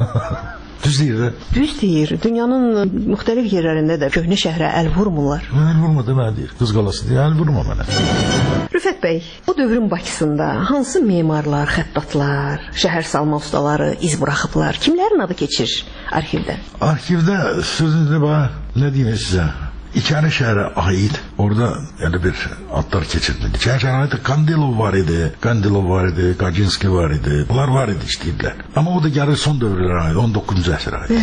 Düz deyir də. Düz deyir. Dünyanın müxtəlif yerlərində də köhnə şəhərə əl vurmurlar. Əl vurma demə deyir. Qız Qalası deyir, əl vurma mənə. Rüfət bəy, o dövrün Bakısında hansı memarlar, xəttatlar, şəhər salma ustaları iz buraxıblar? Kimlərin adı keçir arxivdə? Arxivdə sözünüzdə bax, nə deyim sizə? İçəri şəhərə aid orada elə bir adlar keçirdi. İçəri şəhərə aid Kandilov var idi, Kandilov var idi, Kaczynski var idi. Bunlar var idi işləyirlər. Amma o da gəlir son dövrlərə aid, on doqquzuncu əsrə aid.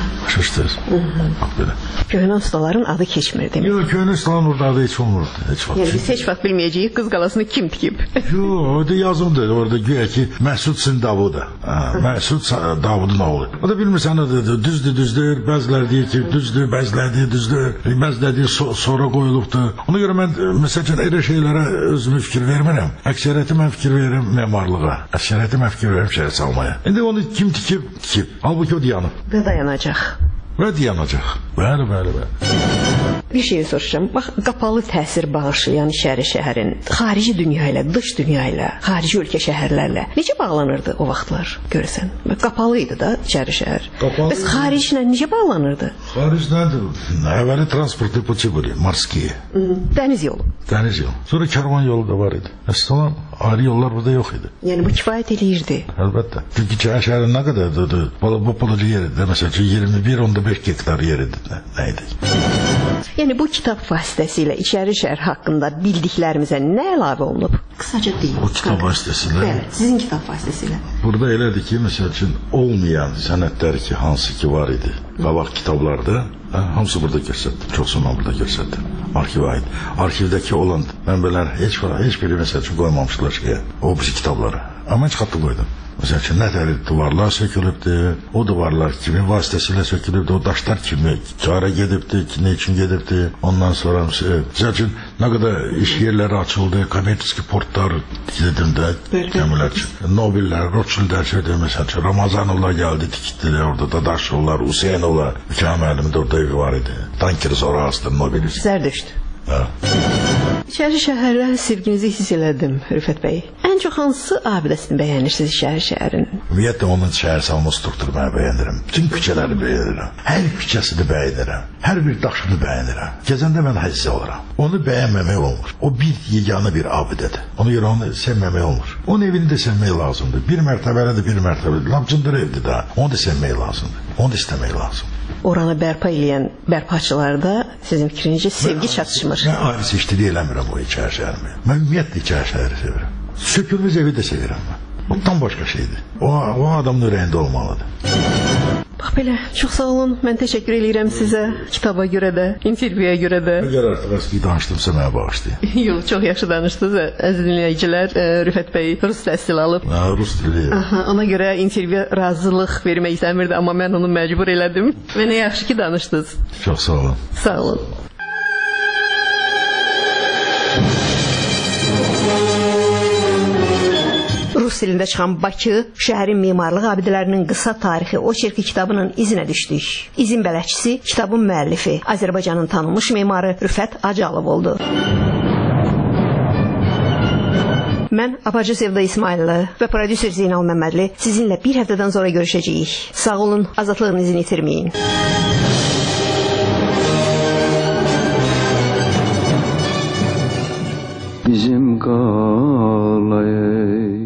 Başa Bax belə. Köhnə ustaların adı keçmir demək. Yox, köhnə ustaların orada adı heç olmurdu. Heç vaxt. Yəni biz heç vaxt bilməyəcəyik Qız Qalasını kim tikib. Yox, o da yazıldı orada güya ki Məsud Sindavuda. Məsud Davudun oğlu. O da bilmirsən adı düzdür, düzdür. Bəziləri deyir ki, düzdür, bəziləri deyir, düzdür. Bəziləri so sonra qoyulubdur. Ona görə mən məsələn elə şeylərə özümü fikir vermirəm. Əksəriyyəti mən fikir verirəm memarlığa. Əksəriyyəti mən fikir verirəm şəhər salmaya. İndi onu kim tikib, tikib. Halbuki o dayanıb. Və dayanacaq. Və dayanacaq. Bəli, bəli, bəli. Bir şey soruşacağım. Bax, qapalı təsir bağışlayan İçəri şəhərin xarici dünya ilə, dış dünya ilə, xarici ölkə şəhərlərlə necə bağlanırdı o vaxtlar görəsən? Qapalı idi da İçəri şəhər. Bəs xariclə necə bağlanırdı? Xariclə əvvəli transportlu pути были, морские. Dəniz yolu. Dəniz yolu. Sonra karvan yolu da var idi. Əslən ayrı yollar burada yox idi. Yəni bu kifayət eləyirdi. Əlbəttə. Çünki İçəri şəhərin nə qədərdir? Bu balaca yerdir. Məsələn iyirmi bir onda beş gektar yeridir. Nə idi? Yəni bu kitab vasitəsilə İçəri şəhər haqqında bildiklərimizə nə əlavə olunub? Qısaca deyin. Bu kitab vasitəsilə? Bəli, sizin kitab vasitəsilə. Burada elədir ki, məsəl üçün olmayan sənədlər ki, hansı ki var idi qabaq kitablarda, hə, hamısı burada göstərdim. Çoxsunu burada göstərdim. Arxivə aid. Arxivdəki olan mənbələr heç heç biri məsəl üçün qoymamışdılar şeyə, o birisi kitablara. Amma heç xatlı qoydum. Məsəl üçün, nə dəli divarlar sökülübdür, o divarlar kimin vasitəsilə sökülübdür, o daşlar kimi çara gedibdir, ki, nə üçün gedibdir, ondan sonra məsəl üçün, nə qədər iş yerləri açıldı, kommersiya portlar dedim də, gəmilər üçün, Nobellər, Rothschildlər söyledi, məsəl üçün, Ramazanovlar gəldi, tikitdilər orada, Dadaşovlar, Hüseynovlar, Hüseynovlar müəllimdə orada evi var idi, Tankeri sonra astır, Nobelist. Zərdüşt. Hə. İçəri şəhərlə sevginizi hiss elədim, Rüfət bəy. Ən çox hansı abidəsini bəyənirsiniz İçəri şəhərin? Ümumiyyətlə onun şəhər salma strukturu mən bəyənirəm. Bütün küçələri bəyənirəm. Hər küçəsini bəyənirəm. Hər bir daşını bəyənirəm. Gəzəndə mən həzzi olaram. Onu bəyənməmək olmur. O bir yeganə bir abidədir. Ona görə onu sevməmək olmur. Onun evini də sevmək lazımdır. Bir mərtəbəlidir, bir mərtəbəlidir. Lamcındır evdir də. Onu da sevmək lazımdır. Onu da istəmək lazımdır. Oranı bərpa edən bərpaçılarda sizin fikrincə sevgi çatışmır. Mən ayrı seçdiriyi eləmirəm o İçəri şəhərimi. Mən ümumiyyətlə İçəri şəhəri sevirəm. Sökülmüş evi də sevirəm mən. O tam başqa şeydir. O, o adamın ürəyində olmalıdır. Bax belə, çox sağ olun. Mən təşəkkür edirəm sizə, kitaba görə də, intervyuya görə də. Əgər artıq əski danışdımsa mənə bağışlayın. Yox, çox yaxşı danışdınız. Əziz dinləyicilər, Rüfət bəy rus təhsili alıb. Hə, rus dili. Aha, ona görə intervyuya razılıq vermək istəmirdi, amma mən onu məcbur elədim. Və nə yaxşı ki danışdınız. Çox sağ olun. Sağ olun. Rus dilində çıxan Bakı, şəhərin memarlıq abidələrinin qısa tarixi oçerki kitabının izinə düşdük. İzin bələdçisi, kitabın müəllifi, Azərbaycanın tanınmış memarı Rüfət Acalov oldu. Mən Apacı Sevda İsmaillı və prodüser Zeynal Məmmədli sizinlə bir həftədən sonra görüşəcəyik. Sağ olun, azadlığın izini itirməyin. Bizim qalayı